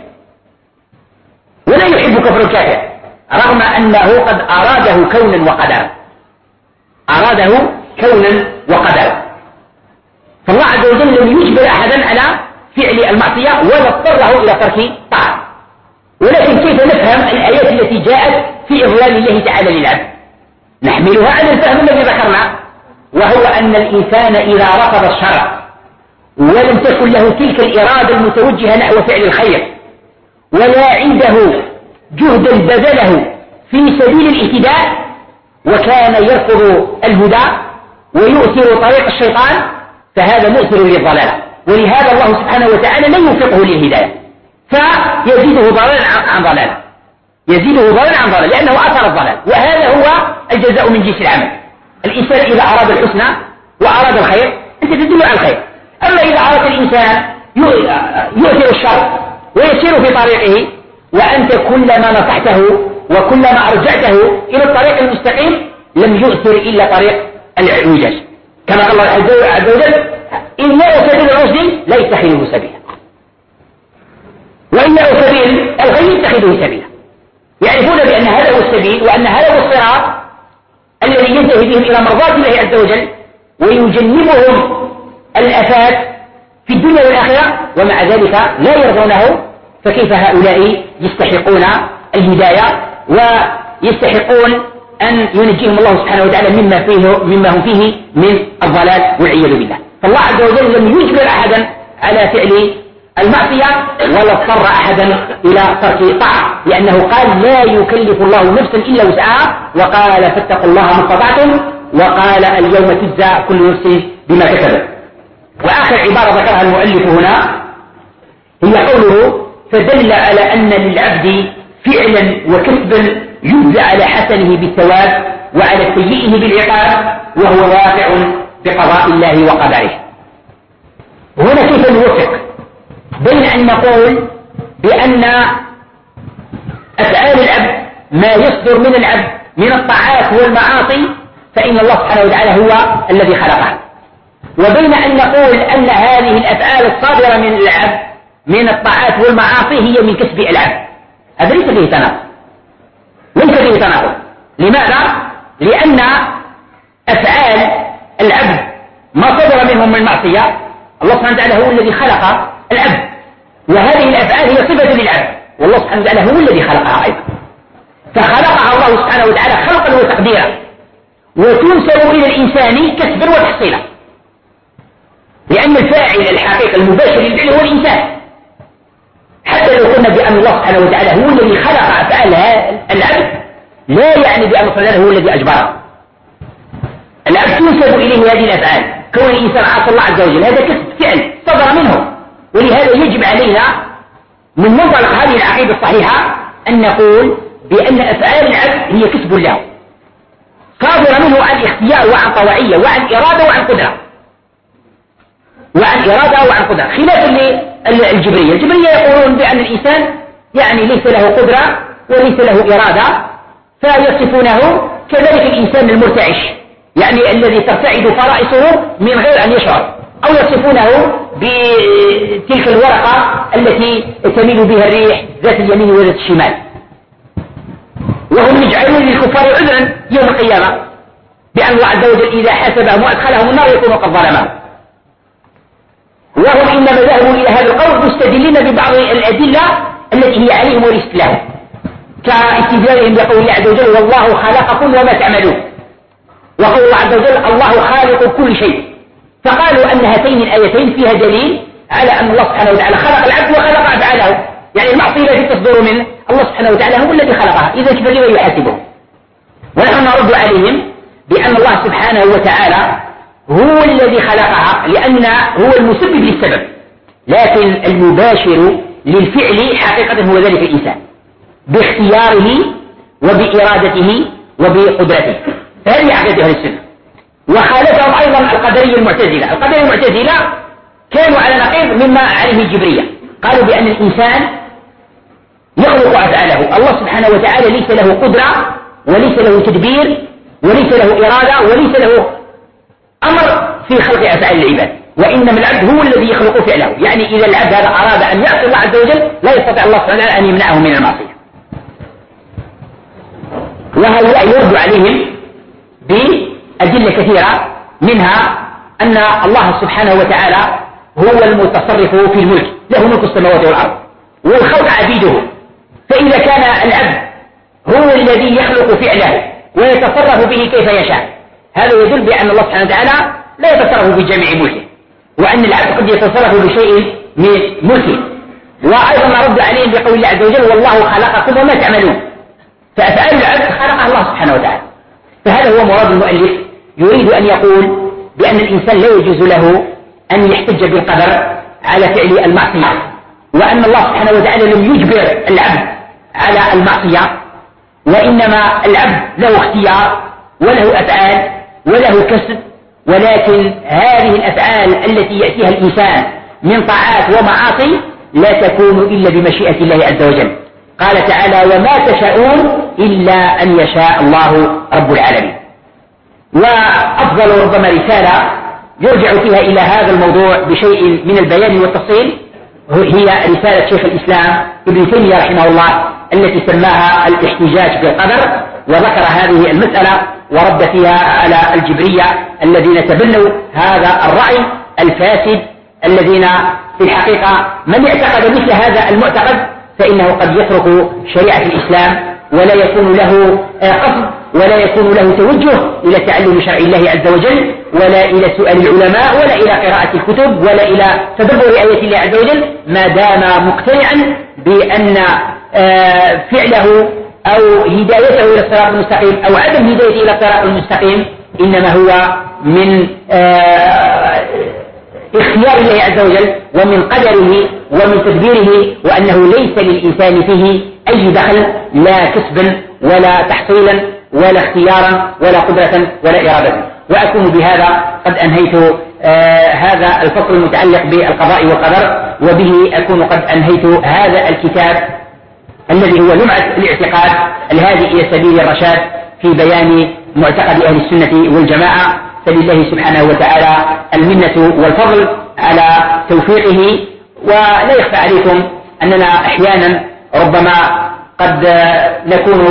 ولا يحب كفر الكافر، رغم أنه قد أراده كونا وقدرا، أراده كونا وقدرا. فالله عز وجل لم يجبر أحدا على فعل المعصية ولا اضطره إلى ترك طاعة. ولكن كيف نفهم الآيات التي جاءت في إضلال الله تعالى للعبد؟ نحملها على الفهم الذي ذكرنا، وهو أن الإنسان إذا رفض الشرع ولم تكن له تلك الإرادة المتوجهة نحو فعل الخير ولا عنده جهدا بذله في سبيل الاهتداء وكان يرفض الهدى ويؤثر طريق الشيطان فهذا مؤثر للضلالة. ولهذا الله سبحانه وتعالى لا يوفقه للهداية فيزيده ضلالا عن ضلال، يزيده ضلالا عن ضلال لأنه أثر الضلال. وهذا هو الجزاء من جنس العمل. الإنسان إذا أراد الحسنى وأراد الخير أنت تدل على الخير. أما إذا أراد الإنسان يؤثر الشر ويسير في طريقه وأنت كلما نصحته وكلما أرجعته إلى الطريق المستقيم لم يؤثر إلا طريق الإعوجاج، كما قال الله عز وجل إنه سبيل الرشد لا يتخذه سبيلا وإنه سبيل الغي يتخذه سبيلا. يعرفون بأن هذا هو السبيل وأن هذا هو الصراط الذي ينتهي بهم إلى مرضاة الله عز وجل ويجنبهم الآفات في الدنيا والآخرة، ومع ذلك لا يرضونه. فكيف هؤلاء يستحقون الهداية ويستحقون أن ينجيهم الله سبحانه وتعالى مما هم فيه من الضلال والعياذ بالله. فالله عز وجل لم يجبر أحدا على فعل المعصية ولا اضطر أحدا إلى ترك طاعة، لأنه قال لا يكلف الله نفسا إلا وسعها، وقال فاتقوا الله ما استطعتم، وقال اليوم تجزى كل نفس بما كسبت. وآخر عبارة ذكرها المؤلف هنا هي قوله فدل على أن للعبد فعلا وكسبا يجزى على حسنه بالثواب وعلى سيئه بالعقاب وهو واقع بقضاء الله وقدره. هنا كيف نوفق بين أن نقول بأن أفعال العبد ما يصدر من العبد من الطاعات والمعاصي فإن الله سبحانه وتعالى هو الذي خلقها، وبين أن نقول أن هذه الأفعال الصادرة من العبد من الطاعات والمعاصي هي من كسب العبد. هذا ليس فيه تناقض، ليس فيه تناقض. لماذا؟ لأن أفعال العبد ما صدر منهم من معصية الله سبحانه وتعالى هو الذي خلق العبد، وهذه الأفعال هي صفة للعبد والله سبحانه وتعالى هو الذي خلقها أيضا، فخلقها الله سبحانه وتعالى خلقا وتقديرا وتنسب إلى الإنسان كسبا وتحصيلا، لأن الفاعل الحقيقي المباشر للفعل هو الإنسان. حتى لو قلنا بأن الله سبحانه وتعالى هو الذي خلق أفعال العبد، لا يعني بأن الله هو الذي أجبره. العبد تنسب إليه هذه الأفعال، كون الإنسان عصى الله عز وجل هذا كسب فعل صدر منه. ولهذا يجب علينا من منطلق هذه العقيدة الصحيحة أن نقول بأن أفعال العبد هي كسب له، صادرة منه عن اختيار وعن طوعية وعن إرادة وعن قدرة، خلافا للجبرية. الجبرية يقولون بأن الإنسان يعني ليس له قدرة وليس له إرادة، فيصفونه كذلك الإنسان المرتعش، يعني الذي ترتعد فرائصه من غير أن يشعر، أو يصفونه بتلك الورقة التي تميل بها الريح ذات اليمين وذات الشمال. وهم يجعلون للكفار عذرا يوم القيامة بأن الله عز وجل إذا حاسبهم وأدخلهم النار يكونوا قد ظلمهم. وهم إنما ذهبوا إلى هذا القول مستدلين ببعض الأدلة التي هي عليهم وليست لهم، كاستدلالهم بقول الله عز وجل والله خلقكم وما تعملون، وقول الله عز وجل الله خالق كل شيء. فقالوا أن هاتين الآيتين فيها دليل على أن الله سبحانه وتعالى خلق العبد وخلق أفعاله، يعني المعصية التي تصدر منه الله سبحانه وتعالى هو الذي خلقها، إذا كيف لما يحاسبه؟ ونحن نرد عليهم بأن الله سبحانه وتعالى هو الذي خلقها، لأن هو المسبب للسبب، لكن المباشر للفعل حقيقة هو ذلك الإنسان باختياره وبإرادته وبقدرته. فهذه عقيدة أهل السنة. وخالفهم أيضا القدرية المعتزلة. القدرية المعتزلة كانوا على نقيض مما عليه الجبرية، قالوا بأن الإنسان يخلق أفعاله، الله سبحانه وتعالى ليس له قدرة وليس له تدبير وليس له إرادة وليس له أمر في خلق أفعال العباد، وإنما العبد هو الذي يخلق فعله. يعني إذا العبد هذا أراد أن يعصي الله عز وجل لا يستطيع الله سبحانه وتعالى أن يمنعه من المعصية. وهؤلاء يرد عليهم بأدلة كثيرة، منها أن الله سبحانه وتعالى هو المتصرف في الملك، له ملك السماوات والأرض والخلق عبيده. فإذا كان العبد هو الذي يخلق فعله ويتصرف به كيف يشاء، هذا يدل بأن الله سبحانه وتعالى لا يتصرف بجميع ملكه، وأن العبد قد يتصرف بشيء من ملكه. وأيضا نرد عليهم بقول الله عز وجل والله خلقكم وما تعملون، فأفعال العبد خلقها الله سبحانه وتعالى. فهذا هو مراد المؤلف، يريد أن يقول بأن الإنسان لا يجوز له أن يحتج بالقدر على فعل المعصية، وأن الله سبحانه وتعالى لم يجبر العبد على المعصية، وإنما العبد له اختيار وله أفعال وله كسب، ولكن هذه الأفعال التي يأتيها الإنسان من طاعات ومعاصي لا تكون إلا بمشيئة الله عز وجل. قال تعالى وما تشاءون إلا أن يشاء الله رب العالمين. وأفضل ربما رسالة يرجع فيها إلى هذا الموضوع بشيء من البيان والتفصيل هي رسالة شيخ الإسلام ابن تيمية رحمه الله التي سماها الاحتجاج بالقدر، وذكر هذه المسألة ورد فيها على الجبرية الذين تبنوا هذا الرأي الفاسد، الذين في الحقيقة من اعتقد مثل هذا المعتقد فإنه قد يترك شريعة الإسلام ولا يكون له قصد ولا يكون له توجه إلى تعلم شرع الله عز وجل، ولا إلى سؤال العلماء، ولا إلى قراءة الكتب، ولا إلى تدبر آيات الله عز وجل، ما دام مقتنعا بأن فعله أو هدايته إلى الصراط المستقيم أو عدم هدايته إلى الصراط المستقيم إنما هو من اختيار الله عز وجل ومن قدره ومن تدبيره، وأنه ليس للإنسان فيه أي دخل، لا كسبا ولا تحصيلا ولا اختيارا ولا قدرة ولا إرادة. وأكون بهذا قد أنهيت هذا الفصل المتعلق بالقضاء والقدر، وبه أكون قد أنهيت هذا الكتاب الذي هو لمعة الاعتقاد الهادي إلى سبيل الرشاد في بيان معتقد أهل السنة والجماعة. فلله سبحانه وتعالى المنة والفضل على توفيقه. ولا يخفى عليكم أننا أحيانا ربما قد نكون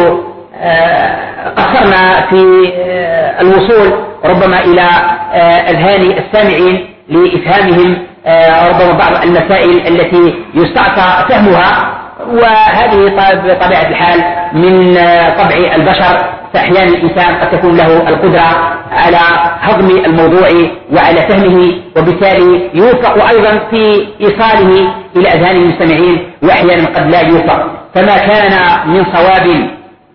قصرنا في الوصول ربما إلى أذهان السامعين لإفهامهم ربما بعض المسائل التي يستعصى فهمها، وهذه بطبيعة الحال من طبع البشر، فأحيانا الإنسان قد تكون له القدرة على هضم الموضوع وعلى فهمه، وبالتالي يوفق أيضا في إيصاله إلى أذهان المستمعين، وأحيانا قد لا يوفق. فما كان من صواب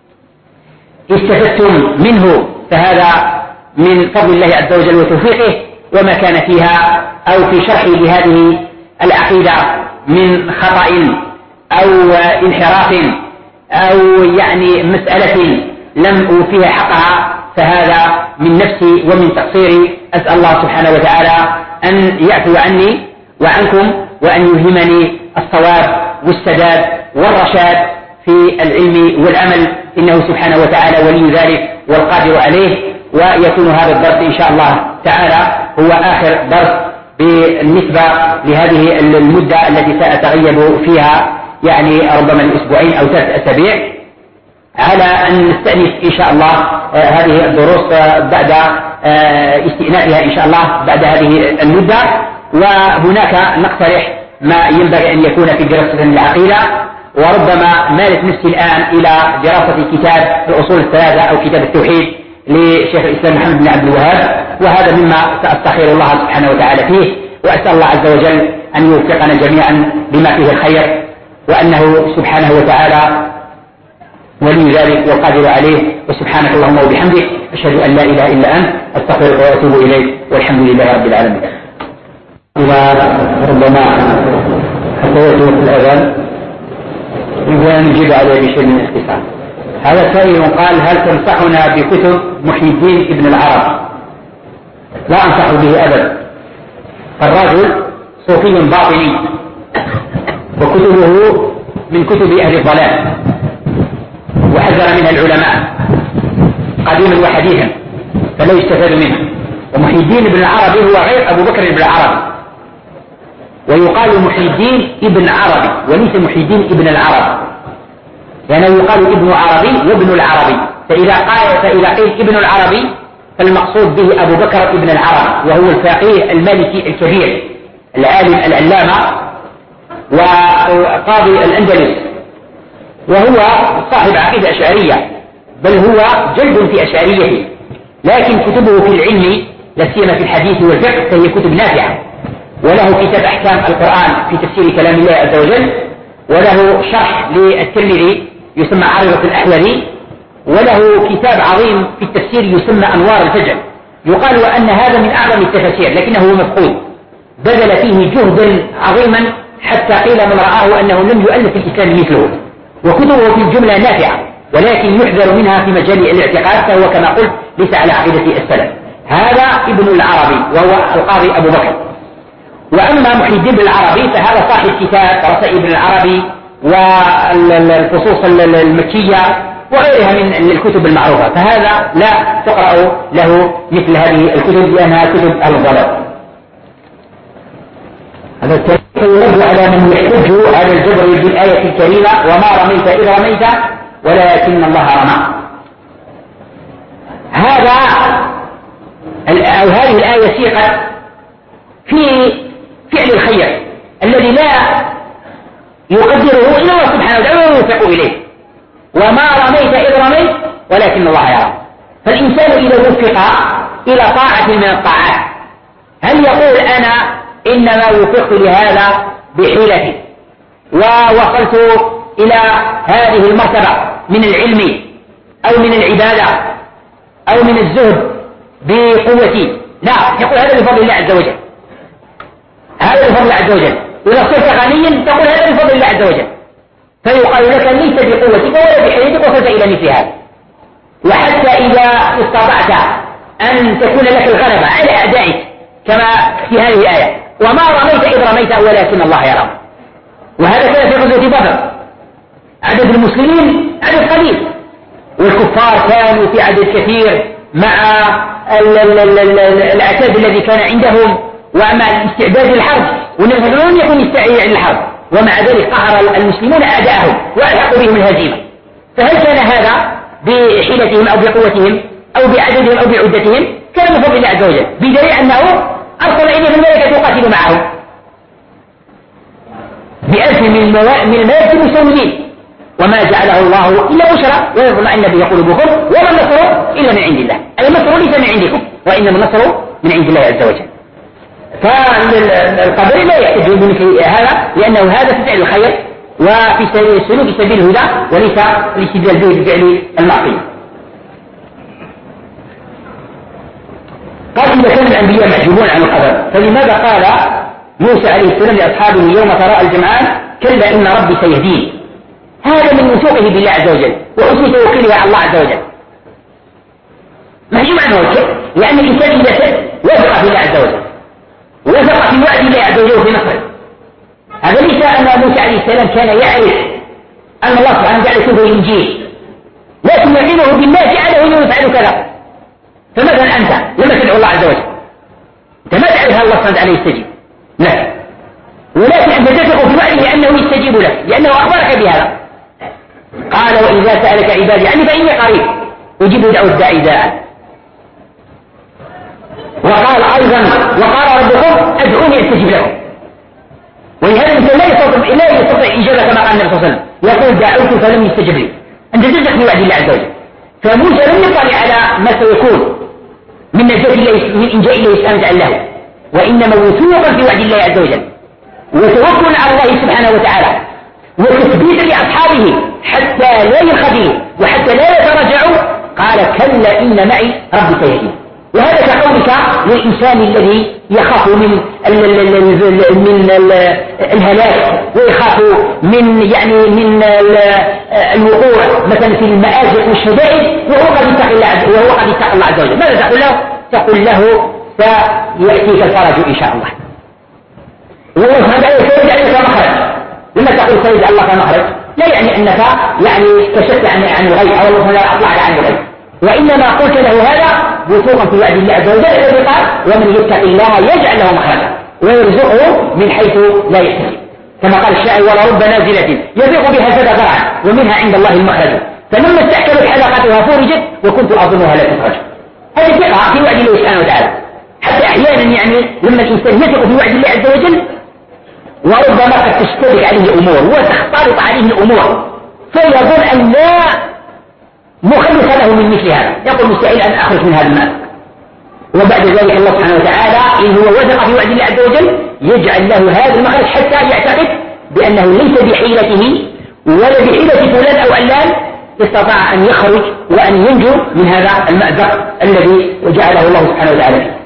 استفدتم منه فهذا من فضل الله عز وجل وتوفيقه، وما كان فيها أو في شرحه لهذه العقيدة من خطأ أو انحراف أو يعني مسألة لم أوفيها حقها فهذا من نفسي ومن تقصيري. أسأل الله سبحانه وتعالى أن يعفو عني وعنكم، وأن يلهمني الصواب والسداد والرشاد في العلم والعمل، إنه سبحانه وتعالى ولي ذلك والقادر عليه. ويكون هذا الدرس إن شاء الله تعالى هو آخر درس بالنسبة لهذه المدة التي سأتغيب فيها، يعني ربما الأسبوعين أو 3 أسابيع، على أن نستأنف إن شاء الله هذه الدروس بعد استئنافها إن شاء الله بعد هذه المدة. وهناك نقترح ما ينبغي أن يكون في دراسة العقيدة، وربما مالت نفسي الآن إلى دراسة كتاب الأصول الثلاثة أو كتاب التوحيد لشيخ الإسلام محمد بن عبد الوهاب، وهذا مما سأستخير الله سبحانه وتعالى فيه. وأسأل الله عز وجل أن يوفقنا جميعا بما فيه الخير، وأنه سبحانه وتعالى ولي ذلك والقادر عليه. وسبحانك اللهم وبحمدك، أشهد أن لا إله إلا أنت، أستغفرك وأتوب إليك، والحمد لله رب العالمين. ربما حتى يأتي الأذان يمكن أن نجيب عليه بشيء من الاختصار. هذا سائل قال: هل تنصحنا بكتب محي الدين ابن العربي؟ لا أنصح به أبدا، الرجل صوفي باطني، وكتبه من كتب أهل الضلال، وحذر منها العلماء قديما وحديثا، فلا يستفاد منها. ومحي الدين ابن العربي هو غير أبو بكر ابن العربي، ويقال محي الدين ابن عربي وليس محي الدين ابن العربي، لأنه يقال ابن عربي وابن العربي. فإذا قيل ابن العربي فالمقصود به أبو بكر ابن العربي، وهو الفقيه المالكي الكبير العالم العلامة وقاضي الأندلس، وهو صاحب عقيدة أشعرية، بل هو جلد في أشعريته، لكن كتبه في العلم لا سيما في الحديث والفقه فهي كتب نافعة. وله كتاب أحكام القرآن في تفسير كلام الله عز وجل، وله شرح للترمذي يسمى عارضة الأحوذي، وله كتاب عظيم في التفسير يسمى أنوار الفجر. يقال أن هذا من أعظم التفاسير، لكنه مفقود، بذل فيه جهدا عظيما حتى قيل من رآه أنه لم يؤلف في الإسلام مثله. وكتبه في الجملة نافعة، ولكن يحذر منها في مجال الاعتقاد، فهو كما قلت ليس على عقيدة السلف. هذا ابن العربي وهو القاضي أبو بكر. وأما محي الدين العربي فهذا صاحب كتاب رسائل ابن العربي والفصوص المكية وغيرها من الكتب المعروفة، فهذا لا تقرأ له مثل هذه الكتب لأنها كتب الضلال. هذا التاريخ يرد على من يحتج على الجبر بالآية الكريمة: وما رميت إذ رميت ولكن الله رمى. هذه الآية سيقت في فعل الخير الذي لا يقدره إلا الله سبحانه وتعالى ويوفق إليه. وما رميت إذ رميت ولكن الله يرى. فالإنسان إذا وفق إلى طاعة من الطاعات هل يقول أنا إنما وفقت لهذا بحيلتي ووصلت إلى هذه المرتبة من العلم أو من العبادة أو من الزهد بقوتي؟ لا، يقول هذا بفضل الله عز وجل، هذا بفضل الله عز وجل. إذا صرت غنيا تقول هذا بفضل الله عز وجل، فيقال لك ليس بقوتك ولا بحيلتك وصلت إلى مثل هذا. وحتى إذا استطعت أن تكون لك الغلبة على أعدائك كما في هذه الآية: وما رميت إذ رميت ولكن الله يرى. وهذا كان في غزوة بدر، عدد المسلمين عدد قليل، والكفار كانوا في عدد كثير مع العتاد الذي كان عندهم ومع الاستعداد للحرب، والناس لم يكن يستعد للحرب، ومع ذلك قهر المسلمون أعداءهم وألحقوا بهم الهزيمة. فهل كان هذا بحيلتهم أو بقوتهم أو بعددهم أو بعدتهم؟ كان بفضل الله عز وجل، بدليل أنه أرسل إليهم الملائكة تقاتل معهم ب1000 من الملائكة مسومين، وما جعله الله إلا بشرى ويطمئن به قلوبكم وما النصر إلا من عند الله. النصر ليس من عندكم وإنما النصر من عند الله عز وجل. فالقدر لا يحتج بمثل هذا لأنه هذا في فعل الخير وفي سبيل السلوك في سبيل الهدى وليس الاستدلال به بفعل المعصية. قال إذا كان الأنبياء محجوبون عن القدر فلماذا قال موسى عليه السلام لأصحابه يوم تراءى الجمعان كلا إن ربي سيهدين؟ هذا من وثوقه بالله عز وجل وحسن توكله على الله عز وجل. محجوب عنه الوجه لأن الإنسان إذا وثق في الله عز وجل وثق في وعد الله عز وجل في نصره. هذا ليس أن موسى عليه السلام كان يعرف أن الله سبحانه وتعالى سوف ينجيه لكن يعلمه بالله جعله يفعل كذا. فمثلا أنت لما تدعو الله عز وجل أنت ما تعرف الله سبحانه وتعالى يستجيب لا ولكن أنت تثق في وعده أنه يستجيب لك لأنه أخبرك بهذا. قال وإذا سألك عبادي عني فإني قريب أجيب دعوة الداعي داعا. وقال أيضا وقال ربكم أدعوني أستجيب لكم. ولهذا الإنسان لا يستطيع إجابة كما قال النبي صلى الله عليه وسلم يقول دعوت فلم يستجب لي. أنت تثق في وعد الله عز وجل. فموسى لم يطلع على ما سيكون من نجاة الله من إنجاء الله سبحانه وتعالى له وإنما وثوقا في وعد الله عز وجل وتوكل على الله سبحانه وتعالى وتثبيت لأصحابه حتى لا يخذلوا وحتى لا يتراجعوا. قال كلا إن معي ربي سيهدين. وهذا كقولك للإنسان الذي يخاف من الهلاك ويخاف من الوقوع مثلا في المآزق والشدائد وهو قد يتقي الله عز وجل. ماذا تقول له؟ تقول له سيأتيك الفرج إن شاء الله. والله سبحانه وتعالى سيجعل لك مخرج. لما تقول سيجعل الله مخرج لا يعني أنك كشفت عن الغيب أو الله لا أطلع عن الغيب وإنما قلت له هذا وثوقا في وعد الله عز وجل الذي قال ومن يتق الله يجعل له مخرجا ويرزقه من حيث لا يحتسب كما قال الشاعر ولرب نازلة يضيق بها الفدى ذرعا ومنها عند الله المخرج فلما استحكمت حلقتها فرجت وكنت أظنها لا تخرج. هذه ثقة في وعد الله سبحانه وتعالى. حتى أحيانا لما الإنسان يثق في وعد الله عز وجل وربما قد تشتبك عليه أمور وتختلط عليه الأمور فيظن أن لا مخلص له من مثل هذا يقول مستحيل أن أخرج من هذا المال. وبعد ذلك الله سبحانه وتعالى إن هو وثق في وعد الله عز وجل يجعل له هذا المخرج حتى يعتقد بأنه ليس بحيلته ولا بحيلة فلان أو علان استطاع أن يخرج وأن ينجو من هذا المأزق الذي جعله الله سبحانه وتعالى فيه.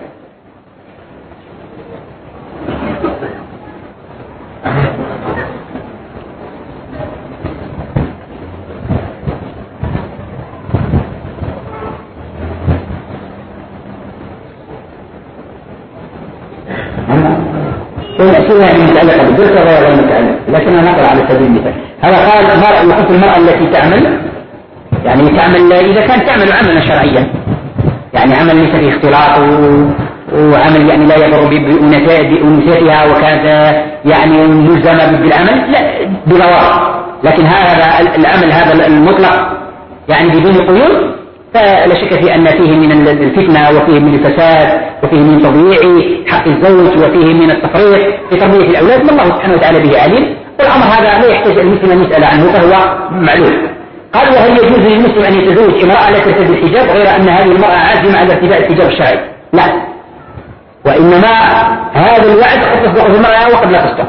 يعني متعلقة بالجلسة غير متعلقة لكنها نقل على سبيل المثال. هذا قال يحط المرأة التي تعمل إذا كانت تعمل عملا شرعيا يعني عمل ليس فيه اختلاط وعمل لا يضر بأنثيتها وكانت ملزمة بالعمل لا بضوابط. لكن هذا العمل هذا المطلق بدون قيود فلا شك في أن فيه من الفتنة وفيه من الفساد وفيه من تضييع حق الزوج وفيه من التفريط في تربية الأولاد ما الله سبحانه وتعالى به عليم. والأمر هذا لا يحتاج المسلم أن يسأل عنه فهو معلوم. قال وهل يجوز للمسلم أن يتزوج امرأة لا ترتدي الحجاب غير أن هذه المرأة عازمة على ارتداء الحجاب الشرعي؟ لا وإنما هذا الوعد قد تصدق في المرأة وقد لا تصدق.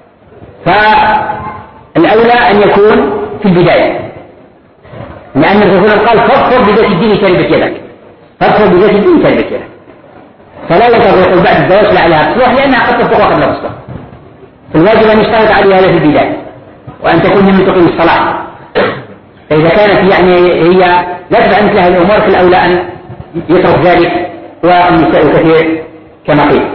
فالأولى أن يكون في البداية لأن الرسول قال فاظفر بذات الدين تربت يدك فاظفر بذات الدين تربت يدك فلا يقول بعد الزواج لعلها تصلح لأنها قد تصدق وقد لا تصدق. فالواجب أن يشترط عليها هذا في البداية وأن تكون من تقيم الصلاة. فإذا كانت هي لا تفعل مثل هذه الأمور فالأولى أن يترك ذلك والنساء كثير كما قيل.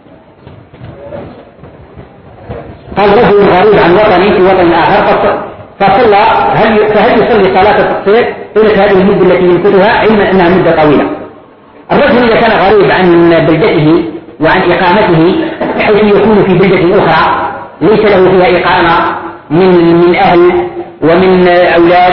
قال رجل غريب عن وطني في وطن آخر فهل يصلي صلاة التقصير طيلة هذه المدة التي يمكثها علما أنها مدة طويلة؟ الرجل إذا كان غريب عن بلدته وعن إقامته حيث يكون في بلدة أخرى ليس له فيها إقامة من أهل ومن أولاد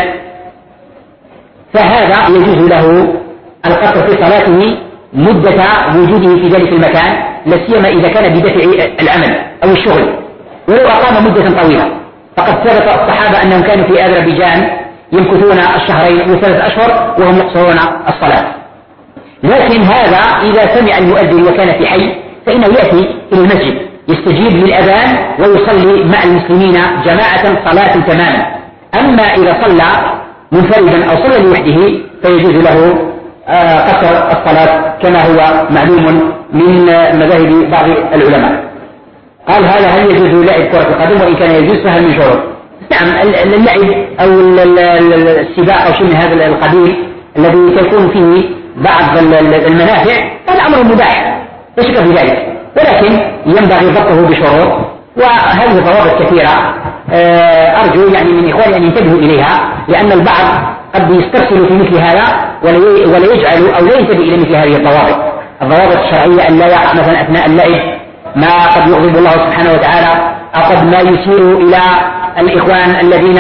فهذا يجوز له القصر في صلاته مدة وجوده في ذلك المكان لا سيما إذا كان بدافع العمل أو الشغل ولو أقام مدة طويلة فقد ثبت الصحابة أنهم كانوا في أذربيجان يمكثون الشهرين و3 أشهر وهم يقصرون الصلاة. لكن هذا إذا سمع المؤذن وكان في حي فإنه يأتي إلى المسجد يستجيب للأذان ويصلي مع المسلمين جماعة صلاة تماما. أما إذا صلى منفردا أو صلى لوحده فيجوز له قصر الصلاة كما هو معلوم من مذاهب بعض العلماء. قال هذا هل يجوز لعب كرة القدم؟ وإن كان يجوز فهل من شروط؟ نعم، اللعب أو السباق أو شيء من هذا القبيل الذي تكون فيه بعض المنافع هذا أمر مباح لا شك في ذلك، ولكن ينبغي ضبطه بشروط، وهذه ضوابط كثيرة أرجو يعني من إخواني أن ينتبهوا إليها، لأن البعض قد يسترسل في مثل هذا ولا يجعل أو لا ينتبه إلى مثل هذه الضوابط الشرعية، أن لا يقع مثلا أثناء اللعب ما قد يغضب الله سبحانه وتعالى أو قد ما يشير إلى الإخوان الذين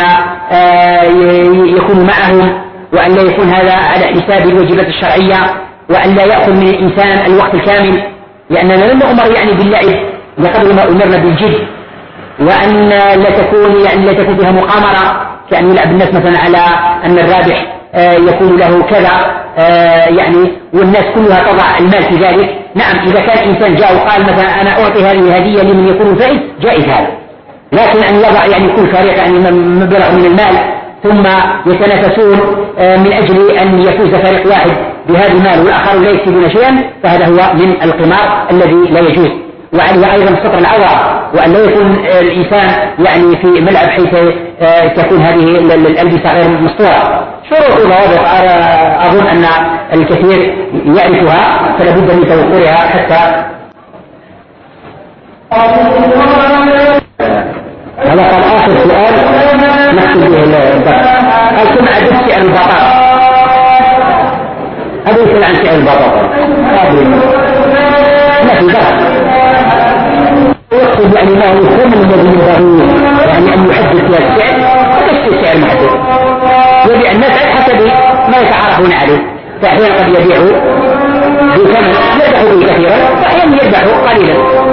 يكون معهم، وأن لا يكون هذا على حساب الواجبات الشرعية، وأن لا يأخذ من الإنسان الوقت الكامل، لأننا لم نؤمر يعني باللعب بقدر ما أمرنا بالجد، وأن لا تكون فيها مقامرة، كأن يلعب الناس مثلا على أن الرابح يكون له كذا يعني، والناس كلها تضع المال في ذلك. نعم، إذا كان إنسان جاء وقال مثلا أنا أعطي هذه هدية لمن يكون فائز جائز هذا، لكن أن يضع يعني كل فريق يعني مبلغ من المال ثم يتنافسون من أجل أن يفوز فريق واحد بهذا المال والآخرون لا يكسبون شيئا، فهذا هو من القمار الذي لا يجوز. وعليه أيضا ستر العورة، وأن لا يكون الإنسان يعني في ملعب حيث تكون هذه الألبسة غير مستورة. شروط وضوابط أظن أن الكثير يعرفها، فلا بد من توفرها حتى. هذا قال آخر سؤال نكتب به الدرس. هل سمع بس سعر البطاطا؟ هذا يسأل عن سعر البطاطا ما في درس، يقصد يعني ما هو الثمن الذي ينبغي يعني أن يحدد فيها السعر، وتشتري سعر محدد يبيع الناس على حسب ما يتعارفون عليه، فأحيانا قد يبيعه بثمن يربح به كثيرا، وأحيانا يربحه قليلا.